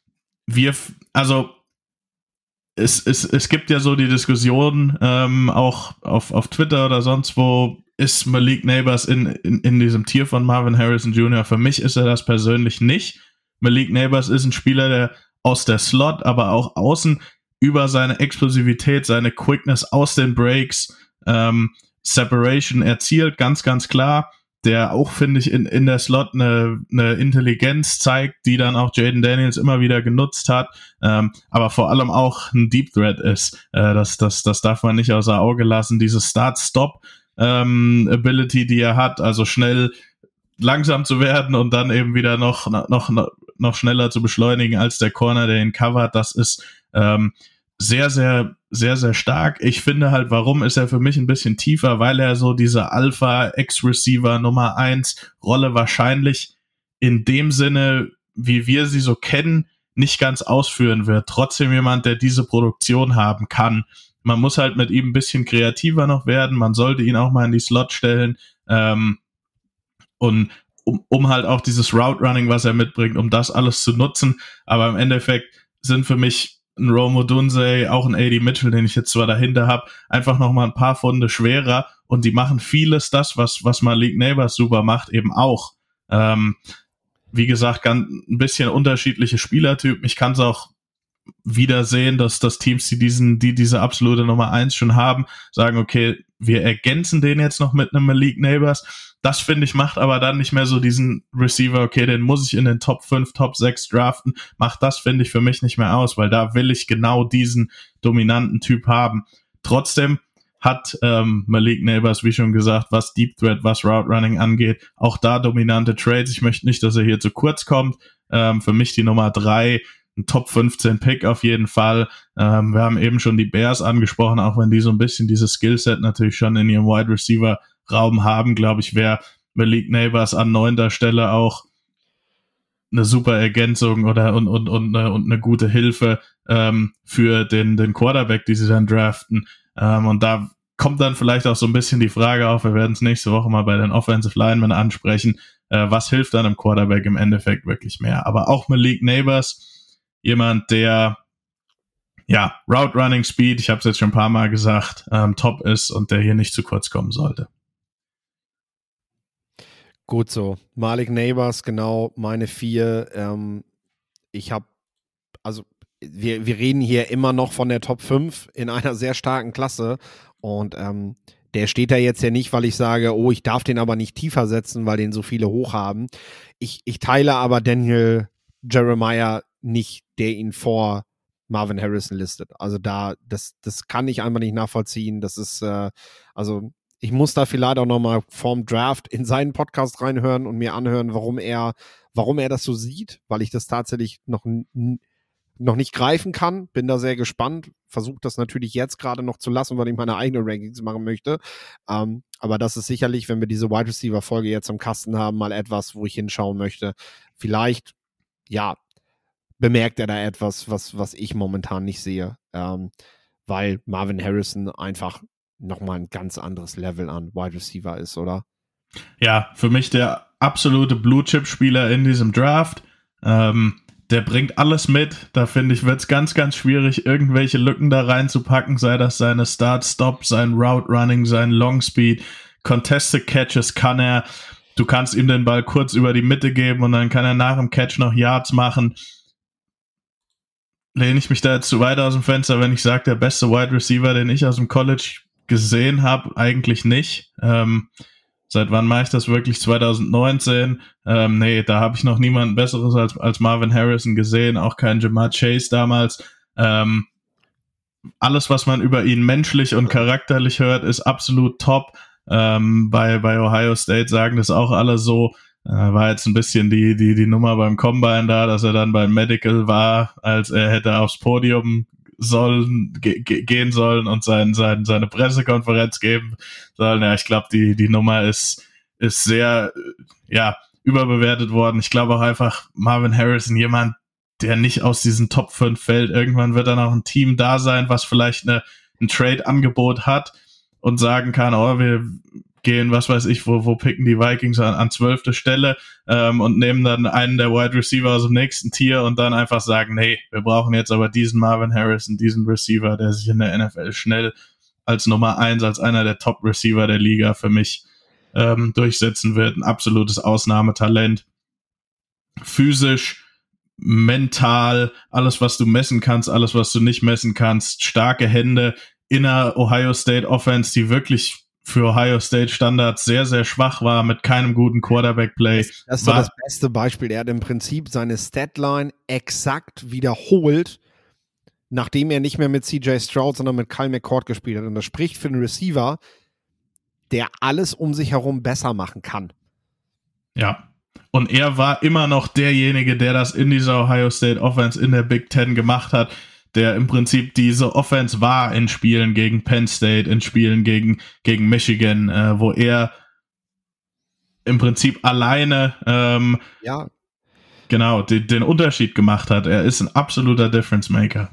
es gibt ja so die Diskussion, auch auf Twitter oder sonst wo, ist Malik Neighbors in diesem Tier von Marvin Harrison Jr. Für mich ist er das persönlich nicht. Malik Neighbors ist ein Spieler, der aus der Slot, aber auch außen über seine Explosivität, seine Quickness aus den Breaks, Separation erzielt, ganz, ganz klar. Der auch, finde ich, in der Slot eine Intelligenz zeigt, die dann auch Jaden Daniels immer wieder genutzt hat, aber vor allem auch ein Deep Threat ist. Das darf man nicht außer Auge lassen. Diese Start-Stop-Ability, die er hat, also schnell langsam zu werden und dann eben wieder noch schneller zu beschleunigen als der Corner, der ihn covert, das ist sehr, sehr, sehr, sehr stark. Ich finde halt, warum ist er für mich ein bisschen tiefer, weil er so diese Alpha-Ex-Receiver Nummer 1 Rolle wahrscheinlich in dem Sinne, wie wir sie so kennen, nicht ganz ausführen wird. Trotzdem jemand, der diese Produktion haben kann, Man muss halt mit ihm ein bisschen kreativer noch werden. Man sollte ihn auch mal in die Slot stellen. Und um halt auch dieses Route Running, was er mitbringt, um das alles zu nutzen. Aber im Endeffekt sind für mich ein Rome Odunze, auch ein AD Mitchell, den ich jetzt zwar dahinter habe, einfach nochmal ein paar Pfunde schwerer, und die machen vieles das, was Malik Neighbors super macht, eben auch. Wie gesagt, ein bisschen unterschiedliche Spielertypen. Ich kann es auch wieder sehen, dass Teams, die diese absolute Nummer 1 schon haben, sagen, okay, wir ergänzen den jetzt noch mit einem Malik Neighbors. Das, finde ich, macht aber dann nicht mehr so diesen Receiver, okay, den muss ich in den Top 5, Top 6 draften. Macht das, finde ich, für mich nicht mehr aus, weil da will ich genau diesen dominanten Typ haben. Trotzdem hat Malik Neighbors, wie schon gesagt, was Deep Threat, was Route Running angeht, auch da dominante Trades. Ich möchte nicht, dass er hier zu kurz kommt. Für mich die Nummer 3, ein Top 15 Pick auf jeden Fall. Wir haben eben schon die Bears angesprochen, auch wenn die so ein bisschen dieses Skillset natürlich schon in ihrem Wide Receiver Raum haben, glaube ich, wäre Malik Neighbors an 9. Stelle auch eine super Ergänzung und eine gute Hilfe für den Quarterback, die sie dann draften. Und da kommt dann vielleicht auch so ein bisschen die Frage auf, wir werden es nächste Woche mal bei den Offensive Linemen ansprechen, was hilft dann einem Quarterback im Endeffekt wirklich mehr. Aber auch Malik Neighbors, jemand, der Route Running Speed, ich habe es jetzt schon ein paar Mal gesagt, top ist und der hier nicht zu kurz kommen sollte.
Gut so. Malik Neighbors, genau, meine 4. Wir reden hier immer noch von der Top 5 in einer sehr starken Klasse, und der steht da jetzt ja nicht, weil ich sage, ich darf den aber nicht tiefer setzen, weil den so viele hoch haben. Ich teile aber Daniel Jeremiah nicht, der ihn vor Marvin Harrison listet. Also das kann ich einfach nicht nachvollziehen. Das ist, ich muss da vielleicht auch nochmal vorm Draft in seinen Podcast reinhören und mir anhören, warum er das so sieht, weil ich das tatsächlich noch nicht greifen kann. Bin da sehr gespannt. Versuche das natürlich jetzt gerade noch zu lassen, weil ich meine eigenen Rankings machen möchte. Aber das ist sicherlich, wenn wir diese Wide Receiver Folge jetzt im Kasten haben, mal etwas, wo ich hinschauen möchte. Vielleicht, bemerkt er da etwas, was ich momentan nicht sehe. Weil Marvin Harrison einfach nochmal ein ganz anderes Level an Wide Receiver ist, oder?
Ja, für mich der absolute Blue-Chip-Spieler in diesem Draft. Der bringt alles mit. Da finde ich, wird es ganz, ganz schwierig, irgendwelche Lücken da reinzupacken, sei das seine Start-Stop, sein Route-Running, sein Long-Speed, Contested Catches kann er. Du kannst ihm den Ball kurz über die Mitte geben und dann kann er nach dem Catch noch Yards machen. Lehne ich mich da jetzt zu weit aus dem Fenster, wenn ich sage, der beste Wide Receiver, den ich aus dem College gesehen habe? Eigentlich nicht. Seit wann mache ich das wirklich? 2019? Nee, da habe ich noch niemanden Besseres als Marvin Harrison gesehen, auch kein Jamar Chase damals. Alles, was man über ihn menschlich und charakterlich hört, ist absolut top. Bei Ohio State sagen das auch alle so. War jetzt ein bisschen die Nummer beim Combine da, dass er dann beim Medical war, als er hätte aufs Podium gehen sollen und seine Pressekonferenz geben sollen. Ja, ich glaube, die Nummer ist sehr überbewertet worden. Ich glaube auch einfach Marvin Harrison, jemand, der nicht aus diesen Top 5 fällt. Irgendwann wird dann auch ein Team da sein, was vielleicht ein Trade-Angebot hat und sagen kann, wir gehen, was weiß ich, wo picken die Vikings an 12. Stelle und nehmen dann einen der Wide Receiver aus dem nächsten Tier und dann einfach sagen, nee, wir brauchen jetzt aber diesen Marvin Harrison, diesen Receiver, der sich in der NFL schnell als Nummer 1, als einer der Top-Receiver der Liga für mich durchsetzen wird. Ein absolutes Ausnahmetalent. Physisch, mental, alles, was du messen kannst, alles, was du nicht messen kannst, starke Hände in einer Ohio State Offense, die wirklich für Ohio State Standards sehr, sehr schwach war, mit keinem guten Quarterback-Play.
Das ist so das beste Beispiel. Er hat im Prinzip seine Statline exakt wiederholt, nachdem er nicht mehr mit CJ Stroud, sondern mit Kyle McCord gespielt hat. Und das spricht für einen Receiver, der alles um sich herum besser machen kann.
Ja. Und er war immer noch derjenige, der das in dieser Ohio State Offense in der Big Ten gemacht hat, der im Prinzip diese Offense war in Spielen gegen Penn State, in Spielen gegen Michigan, wo er im Prinzip alleine den Unterschied gemacht hat. Er ist ein absoluter Difference Maker.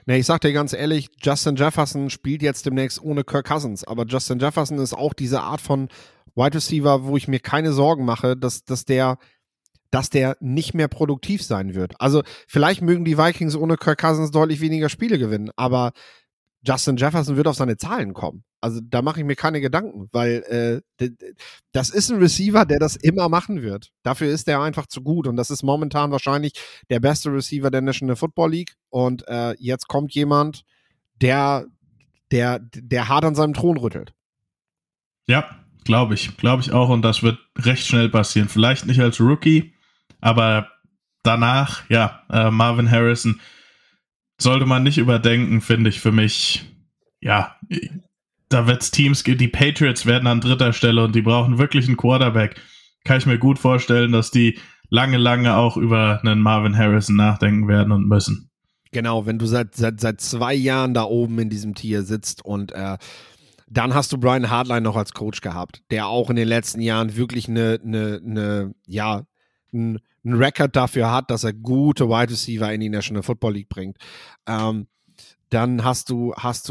Ne, ich sag dir ganz ehrlich, Justin Jefferson spielt jetzt demnächst ohne Kirk Cousins, aber Justin Jefferson ist auch diese Art von Wide Receiver, wo ich mir keine Sorgen mache, dass der nicht mehr produktiv sein wird. Also vielleicht mögen die Vikings ohne Kirk Cousins deutlich weniger Spiele gewinnen, aber Justin Jefferson wird auf seine Zahlen kommen. Also da mache ich mir keine Gedanken, weil das ist ein Receiver, der das immer machen wird. Dafür ist er einfach zu gut und das ist momentan wahrscheinlich der beste Receiver der National Football League und jetzt kommt jemand, der hart an seinem Thron rüttelt.
Ja, glaube ich auch und das wird recht schnell passieren. Vielleicht nicht als Rookie, aber danach, Marvin Harrison sollte man nicht überdenken, finde ich für mich. Ja, da wird es Teams geben, die Patriots werden an 3. Stelle und die brauchen wirklich einen Quarterback. Kann ich mir gut vorstellen, dass die lange auch über einen Marvin Harrison nachdenken werden und müssen.
Genau, wenn du seit 2 Jahren da oben in diesem Tier sitzt und dann hast du Brian Hartline noch als Coach gehabt, der auch in den letzten Jahren wirklich einen Record dafür hat, dass er gute Wide Receiver in die National Football League bringt. Dann hast du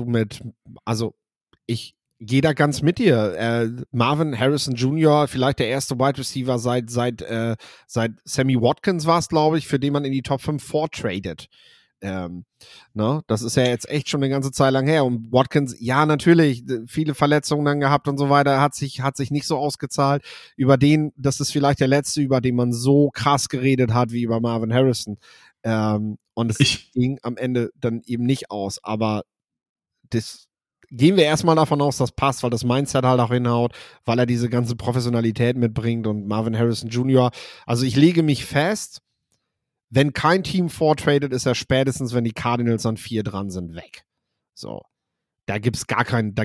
ich gehe da ganz mit dir. Marvin Harrison Jr., vielleicht der erste Wide Receiver seit Sammy Watkins war es, glaube ich, für den man in die Top 5 vortradet. Das ist ja jetzt echt schon eine ganze Zeit lang her. Und Watkins, ja, natürlich, viele Verletzungen dann gehabt und so weiter, hat sich nicht so ausgezahlt. Das ist vielleicht der letzte, über den man so krass geredet hat, wie über Marvin Harrison. Und es ging am Ende dann eben nicht aus. Aber das gehen wir erstmal davon aus, dass passt, weil das Mindset halt auch hinhaut, weil er diese ganze Professionalität mitbringt und Marvin Harrison Jr. Also ich lege mich fest, wenn kein Team vortradet, ist er spätestens, wenn die Cardinals an 4 dran sind, weg. So. Da gibt's gar keinen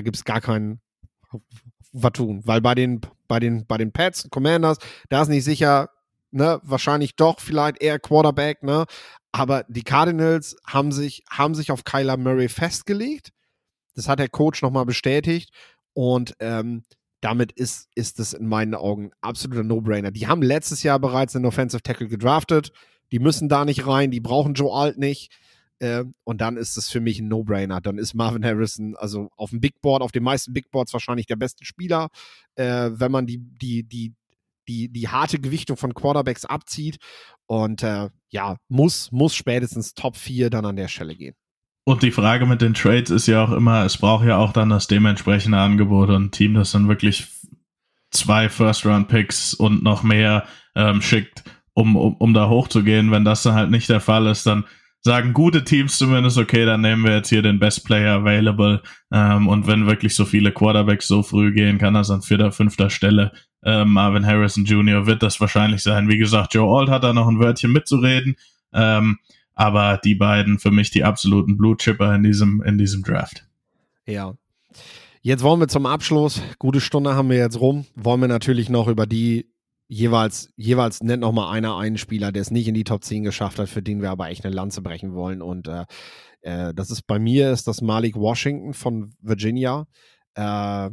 was tun. Weil bei den Pats, Commanders, da ist nicht sicher, ne, wahrscheinlich doch vielleicht eher Quarterback, ne? Aber die Cardinals haben sich auf Kyler Murray festgelegt. Das hat der Coach nochmal bestätigt. Und damit ist es in meinen Augen absoluter No-Brainer. Die haben letztes Jahr bereits einen Offensive Tackle gedraftet. Die müssen da nicht rein, die brauchen Joe Alt nicht. Und dann ist es für mich ein No-Brainer. Dann ist Marvin Harrison, also auf dem Big Board, auf den meisten Big Boards wahrscheinlich der beste Spieler, wenn man die harte Gewichtung von Quarterbacks abzieht. Und muss spätestens Top 4 dann an der Stelle gehen.
Und die Frage mit den Trades ist ja auch immer, es braucht ja auch dann das dementsprechende Angebot und ein Team, das dann wirklich 2 First-Round-Picks und noch mehr schickt, um da hochzugehen. Wenn das dann halt nicht der Fall ist, dann sagen gute Teams zumindest, okay, dann nehmen wir jetzt hier den Best Player available. Und wenn wirklich so viele Quarterbacks so früh gehen, kann das an 4., 5. Stelle. Marvin Harrison Jr. wird das wahrscheinlich sein. Wie gesagt, Joe Alt hat da noch ein Wörtchen mitzureden. Aber die beiden für mich die absoluten Blue-Chipper in diesem Draft.
Ja. Jetzt wollen wir zum Abschluss, gute Stunde haben wir jetzt rum, wollen wir natürlich noch über die jeweils nennt noch mal einen Spieler, der es nicht in die Top 10 geschafft hat, für den wir aber echt eine Lanze brechen wollen. Und das ist das Malik Washington von Virginia. 5'8",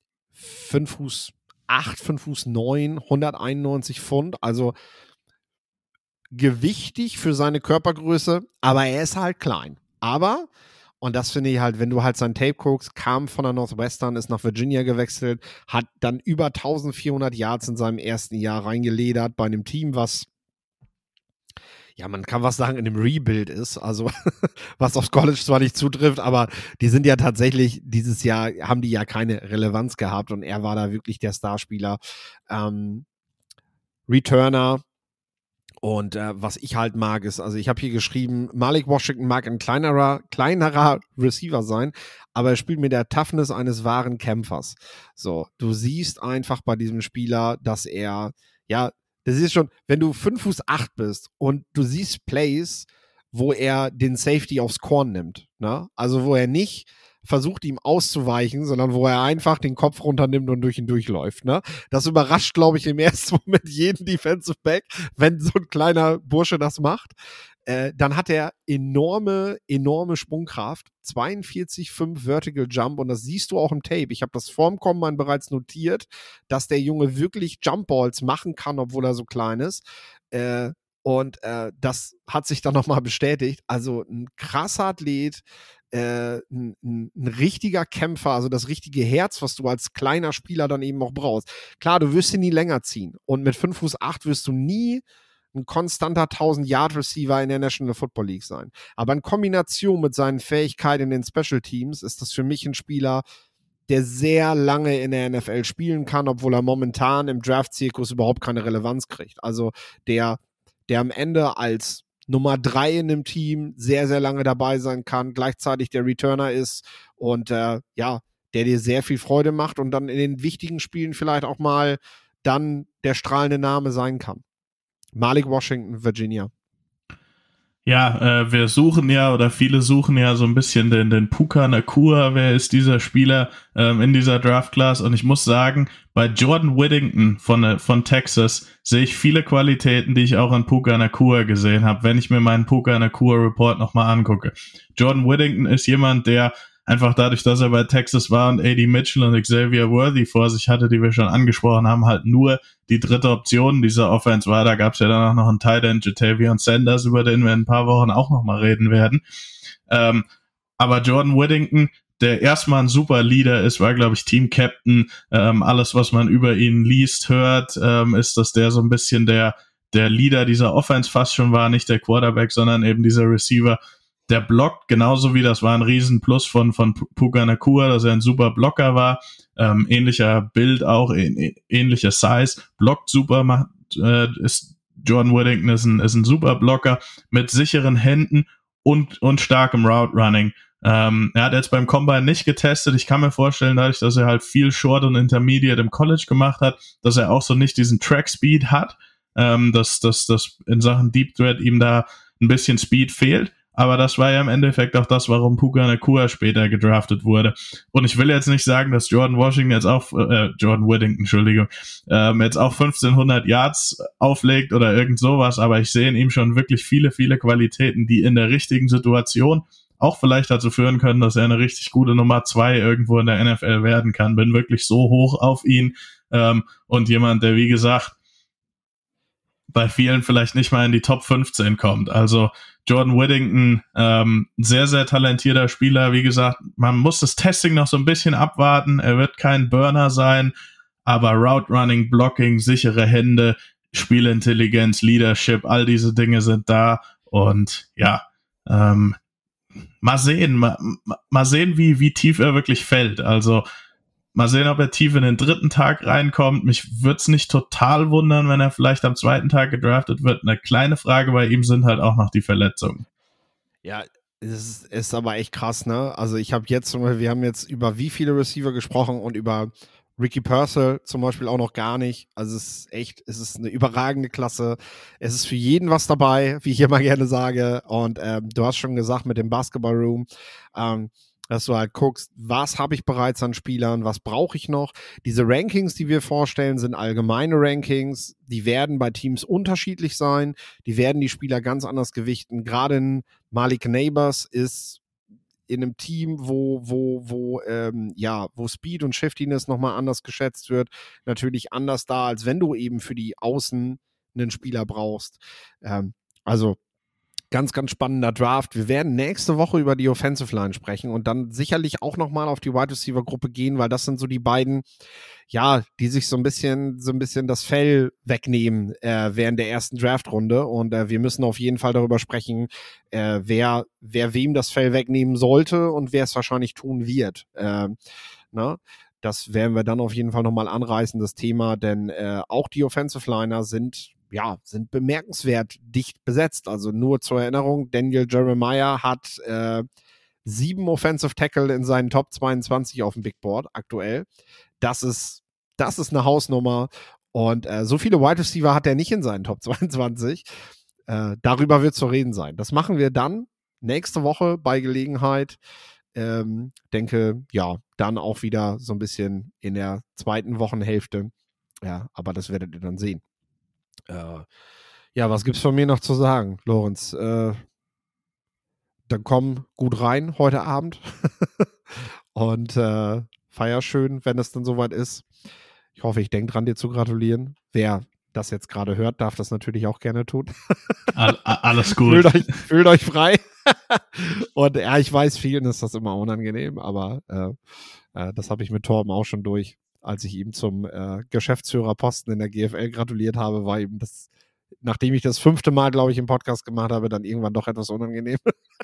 5'9", 191 Pfund, also gewichtig für seine Körpergröße, aber er ist halt klein. Aber, und das finde ich halt, wenn du halt sein Tape guckst, kam von der Northwestern, ist nach Virginia gewechselt, hat dann über 1400 Yards in seinem ersten Jahr reingeledert bei einem Team, was, ja, man kann was sagen, in einem Rebuild ist, also was aufs College zwar nicht zutrifft, aber die sind ja tatsächlich, dieses Jahr haben die ja keine Relevanz gehabt und er war da wirklich der Starspieler. Returner. Und was ich halt mag, ist, also ich habe hier geschrieben, Malik Washington mag ein kleinerer Receiver sein, aber er spielt mit der Toughness eines wahren Kämpfers. So, du siehst einfach bei diesem Spieler, dass er, ja, das ist schon, wenn du 5'8" bist und du siehst Plays, wo er den Safety aufs Korn nimmt, ne? Also wo er nicht versucht, ihm auszuweichen, sondern wo er einfach den Kopf runternimmt und durch ihn durchläuft. Ne? Das überrascht, glaube ich, im ersten Moment jeden Defensive Back, wenn so ein kleiner Bursche das macht. Dann hat er enorme Sprungkraft, 42,5 Vertical Jump und das siehst du auch im Tape. Ich habe das vorm Combine bereits notiert, dass der Junge wirklich Jump Balls machen kann, obwohl er so klein ist. Und das hat sich dann nochmal bestätigt. Also ein krasser Athlet, ein richtiger Kämpfer, also das richtige Herz, was du als kleiner Spieler dann eben auch brauchst. Klar, du wirst ihn nie länger ziehen. Und mit 5'8" wirst du nie ein konstanter 1000-Yard-Receiver in der National Football League sein. Aber in Kombination mit seinen Fähigkeiten in den Special Teams ist das für mich ein Spieler, der sehr lange in der NFL spielen kann, obwohl er momentan im Draft-Zirkus überhaupt keine Relevanz kriegt. Also der am Ende als Nummer 3 in dem Team sehr, sehr lange dabei sein kann, gleichzeitig der Returner ist und der dir sehr viel Freude macht und dann in den wichtigen Spielen vielleicht auch mal dann der strahlende Name sein kann. Malik Washington, Virginia.
Ja, wir suchen ja, oder viele suchen ja so ein bisschen den Puka Nacua, wer ist dieser Spieler in dieser Draft-Class, und ich muss sagen, bei Jordan Whittington von Texas sehe ich viele Qualitäten, die ich auch an Puka Nacua gesehen habe, wenn ich mir meinen Puka Nacua Report nochmal angucke. Jordan Whittington ist jemand, der einfach dadurch, dass er bei Texas war und A.D. Mitchell und Xavier Worthy vor sich hatte, die wir schon angesprochen haben, halt nur die dritte Option dieser Offense war. Da gab es ja dann auch noch einen Tight End, Jatavion Sanders, über den wir in ein paar Wochen auch nochmal reden werden. Aber Jordan Whittington, der erstmal ein super Leader ist, war, glaube ich, Team-Captain. Alles, was man über ihn liest, hört, ist, dass der so ein bisschen der Leader dieser Offense fast schon war, nicht der Quarterback, sondern eben dieser Receiver. Der blockt genauso wie, das war ein Riesenplus von Puka Nacua, dass er ein super Blocker war, ähnlicher Bild auch, ähnlicher Size, blockt super, ist Jordan Whittington ist ein super Blocker mit sicheren Händen und starkem Route Running. Er hat jetzt beim Combine nicht getestet. Ich kann mir vorstellen, dadurch, dass er halt viel Short und Intermediate im College gemacht hat, dass er auch so nicht diesen Track Speed hat, dass in Sachen Deep Threat ihm da ein bisschen Speed fehlt. Aber das war ja im Endeffekt auch das, warum Puka Nacua später gedraftet wurde. Und ich will jetzt nicht sagen, dass Jordan Whittington, jetzt auch 1500 Yards auflegt oder irgend sowas, aber ich sehe in ihm schon wirklich viele, viele Qualitäten, die in der richtigen Situation auch vielleicht dazu führen können, dass er eine richtig gute Nummer 2 irgendwo in der NFL werden kann. Bin wirklich so hoch auf ihn, und jemand, der, wie gesagt, bei vielen vielleicht nicht mal in die Top 15 kommt. Also Jordan Whittington, sehr, sehr talentierter Spieler. Wie gesagt, man muss das Testing noch so ein bisschen abwarten. Er wird kein Burner sein, aber Route Running, Blocking, sichere Hände, Spielintelligenz, Leadership, all diese Dinge sind da. Und ja, mal sehen, wie tief er wirklich fällt. Also mal sehen, ob er tief in den dritten Tag reinkommt. Mich würde es nicht total wundern, wenn er vielleicht am zweiten Tag gedraftet wird. Eine kleine Frage bei ihm sind halt auch noch die Verletzungen.
Ja, es ist aber echt krass, ne? Also wir haben jetzt über wie viele Receiver gesprochen und über Ricky Purcell zum Beispiel auch noch gar nicht. Also es ist eine überragende Klasse. Es ist für jeden was dabei, wie ich immer gerne sage. Und du hast schon gesagt mit dem Basketball Room, dass du halt guckst, was habe ich bereits an Spielern, was brauche ich noch. Diese Rankings, die wir vorstellen, sind allgemeine Rankings. Die werden bei Teams unterschiedlich sein. Die werden die Spieler ganz anders gewichten. Gerade in Malik Neighbors ist in einem Team, wo Speed und Shiftiness nochmal anders geschätzt wird, natürlich anders da, als wenn du eben für die Außen einen Spieler brauchst. Also ganz, ganz spannender Draft. Wir werden nächste Woche über die Offensive Line sprechen und dann sicherlich auch nochmal auf die Wide Receiver Gruppe gehen, weil das sind so die beiden, ja, die sich so ein bisschen das Fell wegnehmen während der ersten Draftrunde. Und wir müssen auf jeden Fall darüber sprechen, wer wem das Fell wegnehmen sollte und wer es wahrscheinlich tun wird. Das werden wir dann auf jeden Fall nochmal anreißen, das Thema, denn auch die Offensive Liner sind bemerkenswert dicht besetzt. Also nur zur Erinnerung, Daniel Jeremiah hat 7 Offensive Tackle in seinen Top 22 auf dem Big Board aktuell. Das ist eine Hausnummer. Und so viele Wide Receiver hat er nicht in seinen Top 22. Darüber wird zu reden sein. Das machen wir dann nächste Woche bei Gelegenheit. Denke, ja, dann auch wieder so ein bisschen in der zweiten Wochenhälfte. Ja, aber das werdet ihr dann sehen. Was gibt's von mir noch zu sagen, Lorenz? Dann komm gut rein heute Abend und feier schön, wenn es dann soweit ist. Ich hoffe, ich denke dran, dir zu gratulieren. Wer das jetzt gerade hört, darf das natürlich auch gerne tun.
Alles gut.
Fühlt euch frei. Und ja, ich weiß, vielen ist das immer unangenehm, aber das habe ich mit Torben auch schon durch. Als ich ihm zum Geschäftsführerposten in der GFL gratuliert habe, war ihm das, nachdem ich das 5. Mal, glaube ich, im Podcast gemacht habe, dann irgendwann doch etwas unangenehm.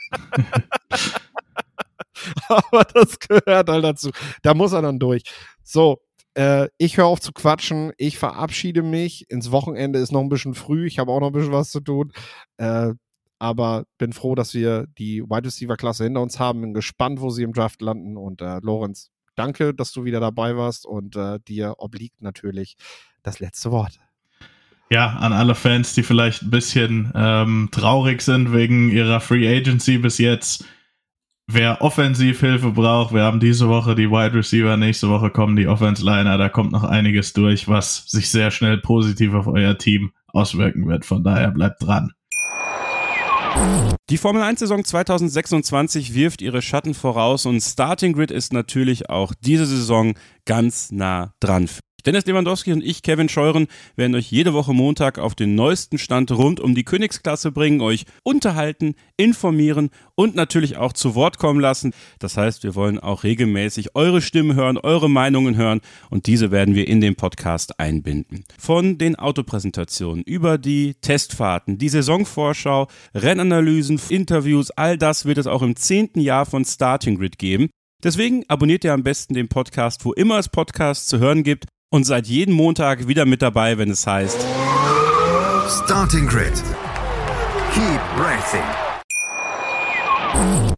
Aber das gehört halt dazu. Da muss er dann durch. So, ich höre auf zu quatschen. Ich verabschiede mich. Ins Wochenende ist noch ein bisschen früh. Ich habe auch noch ein bisschen was zu tun. Aber bin froh, dass wir die Wide Receiver-Klasse hinter uns haben. Bin gespannt, wo sie im Draft landen. Und Lorenz, danke, dass du wieder dabei warst. Und dir obliegt natürlich das letzte Wort.
Ja, an alle Fans, die vielleicht ein bisschen traurig sind wegen ihrer Free Agency bis jetzt. Wer Offensivhilfe braucht, wir haben diese Woche die Wide Receiver, nächste Woche kommen die Offense-Liner, da kommt noch einiges durch, was sich sehr schnell positiv auf euer Team auswirken wird. Von daher bleibt dran.
Die Formel-1-Saison 2026 wirft ihre Schatten voraus und Starting Grid ist natürlich auch diese Saison ganz nah dran. Dennis Lewandowski und ich, Kevin Scheuren, werden euch jede Woche Montag auf den neuesten Stand rund um die Königsklasse bringen, euch unterhalten, informieren und natürlich auch zu Wort kommen lassen. Das heißt, wir wollen auch regelmäßig eure Stimmen hören, eure Meinungen hören und diese werden wir in den Podcast einbinden. Von den Autopräsentationen über die Testfahrten, die Saisonvorschau, Rennanalysen, Interviews, all das wird es auch im 10. Jahr von Starting Grid geben. Deswegen abonniert ihr am besten den Podcast, wo immer es Podcasts zu hören gibt. Und seid jeden Montag wieder mit dabei, wenn es heißt
Starting Grid. Keep racing.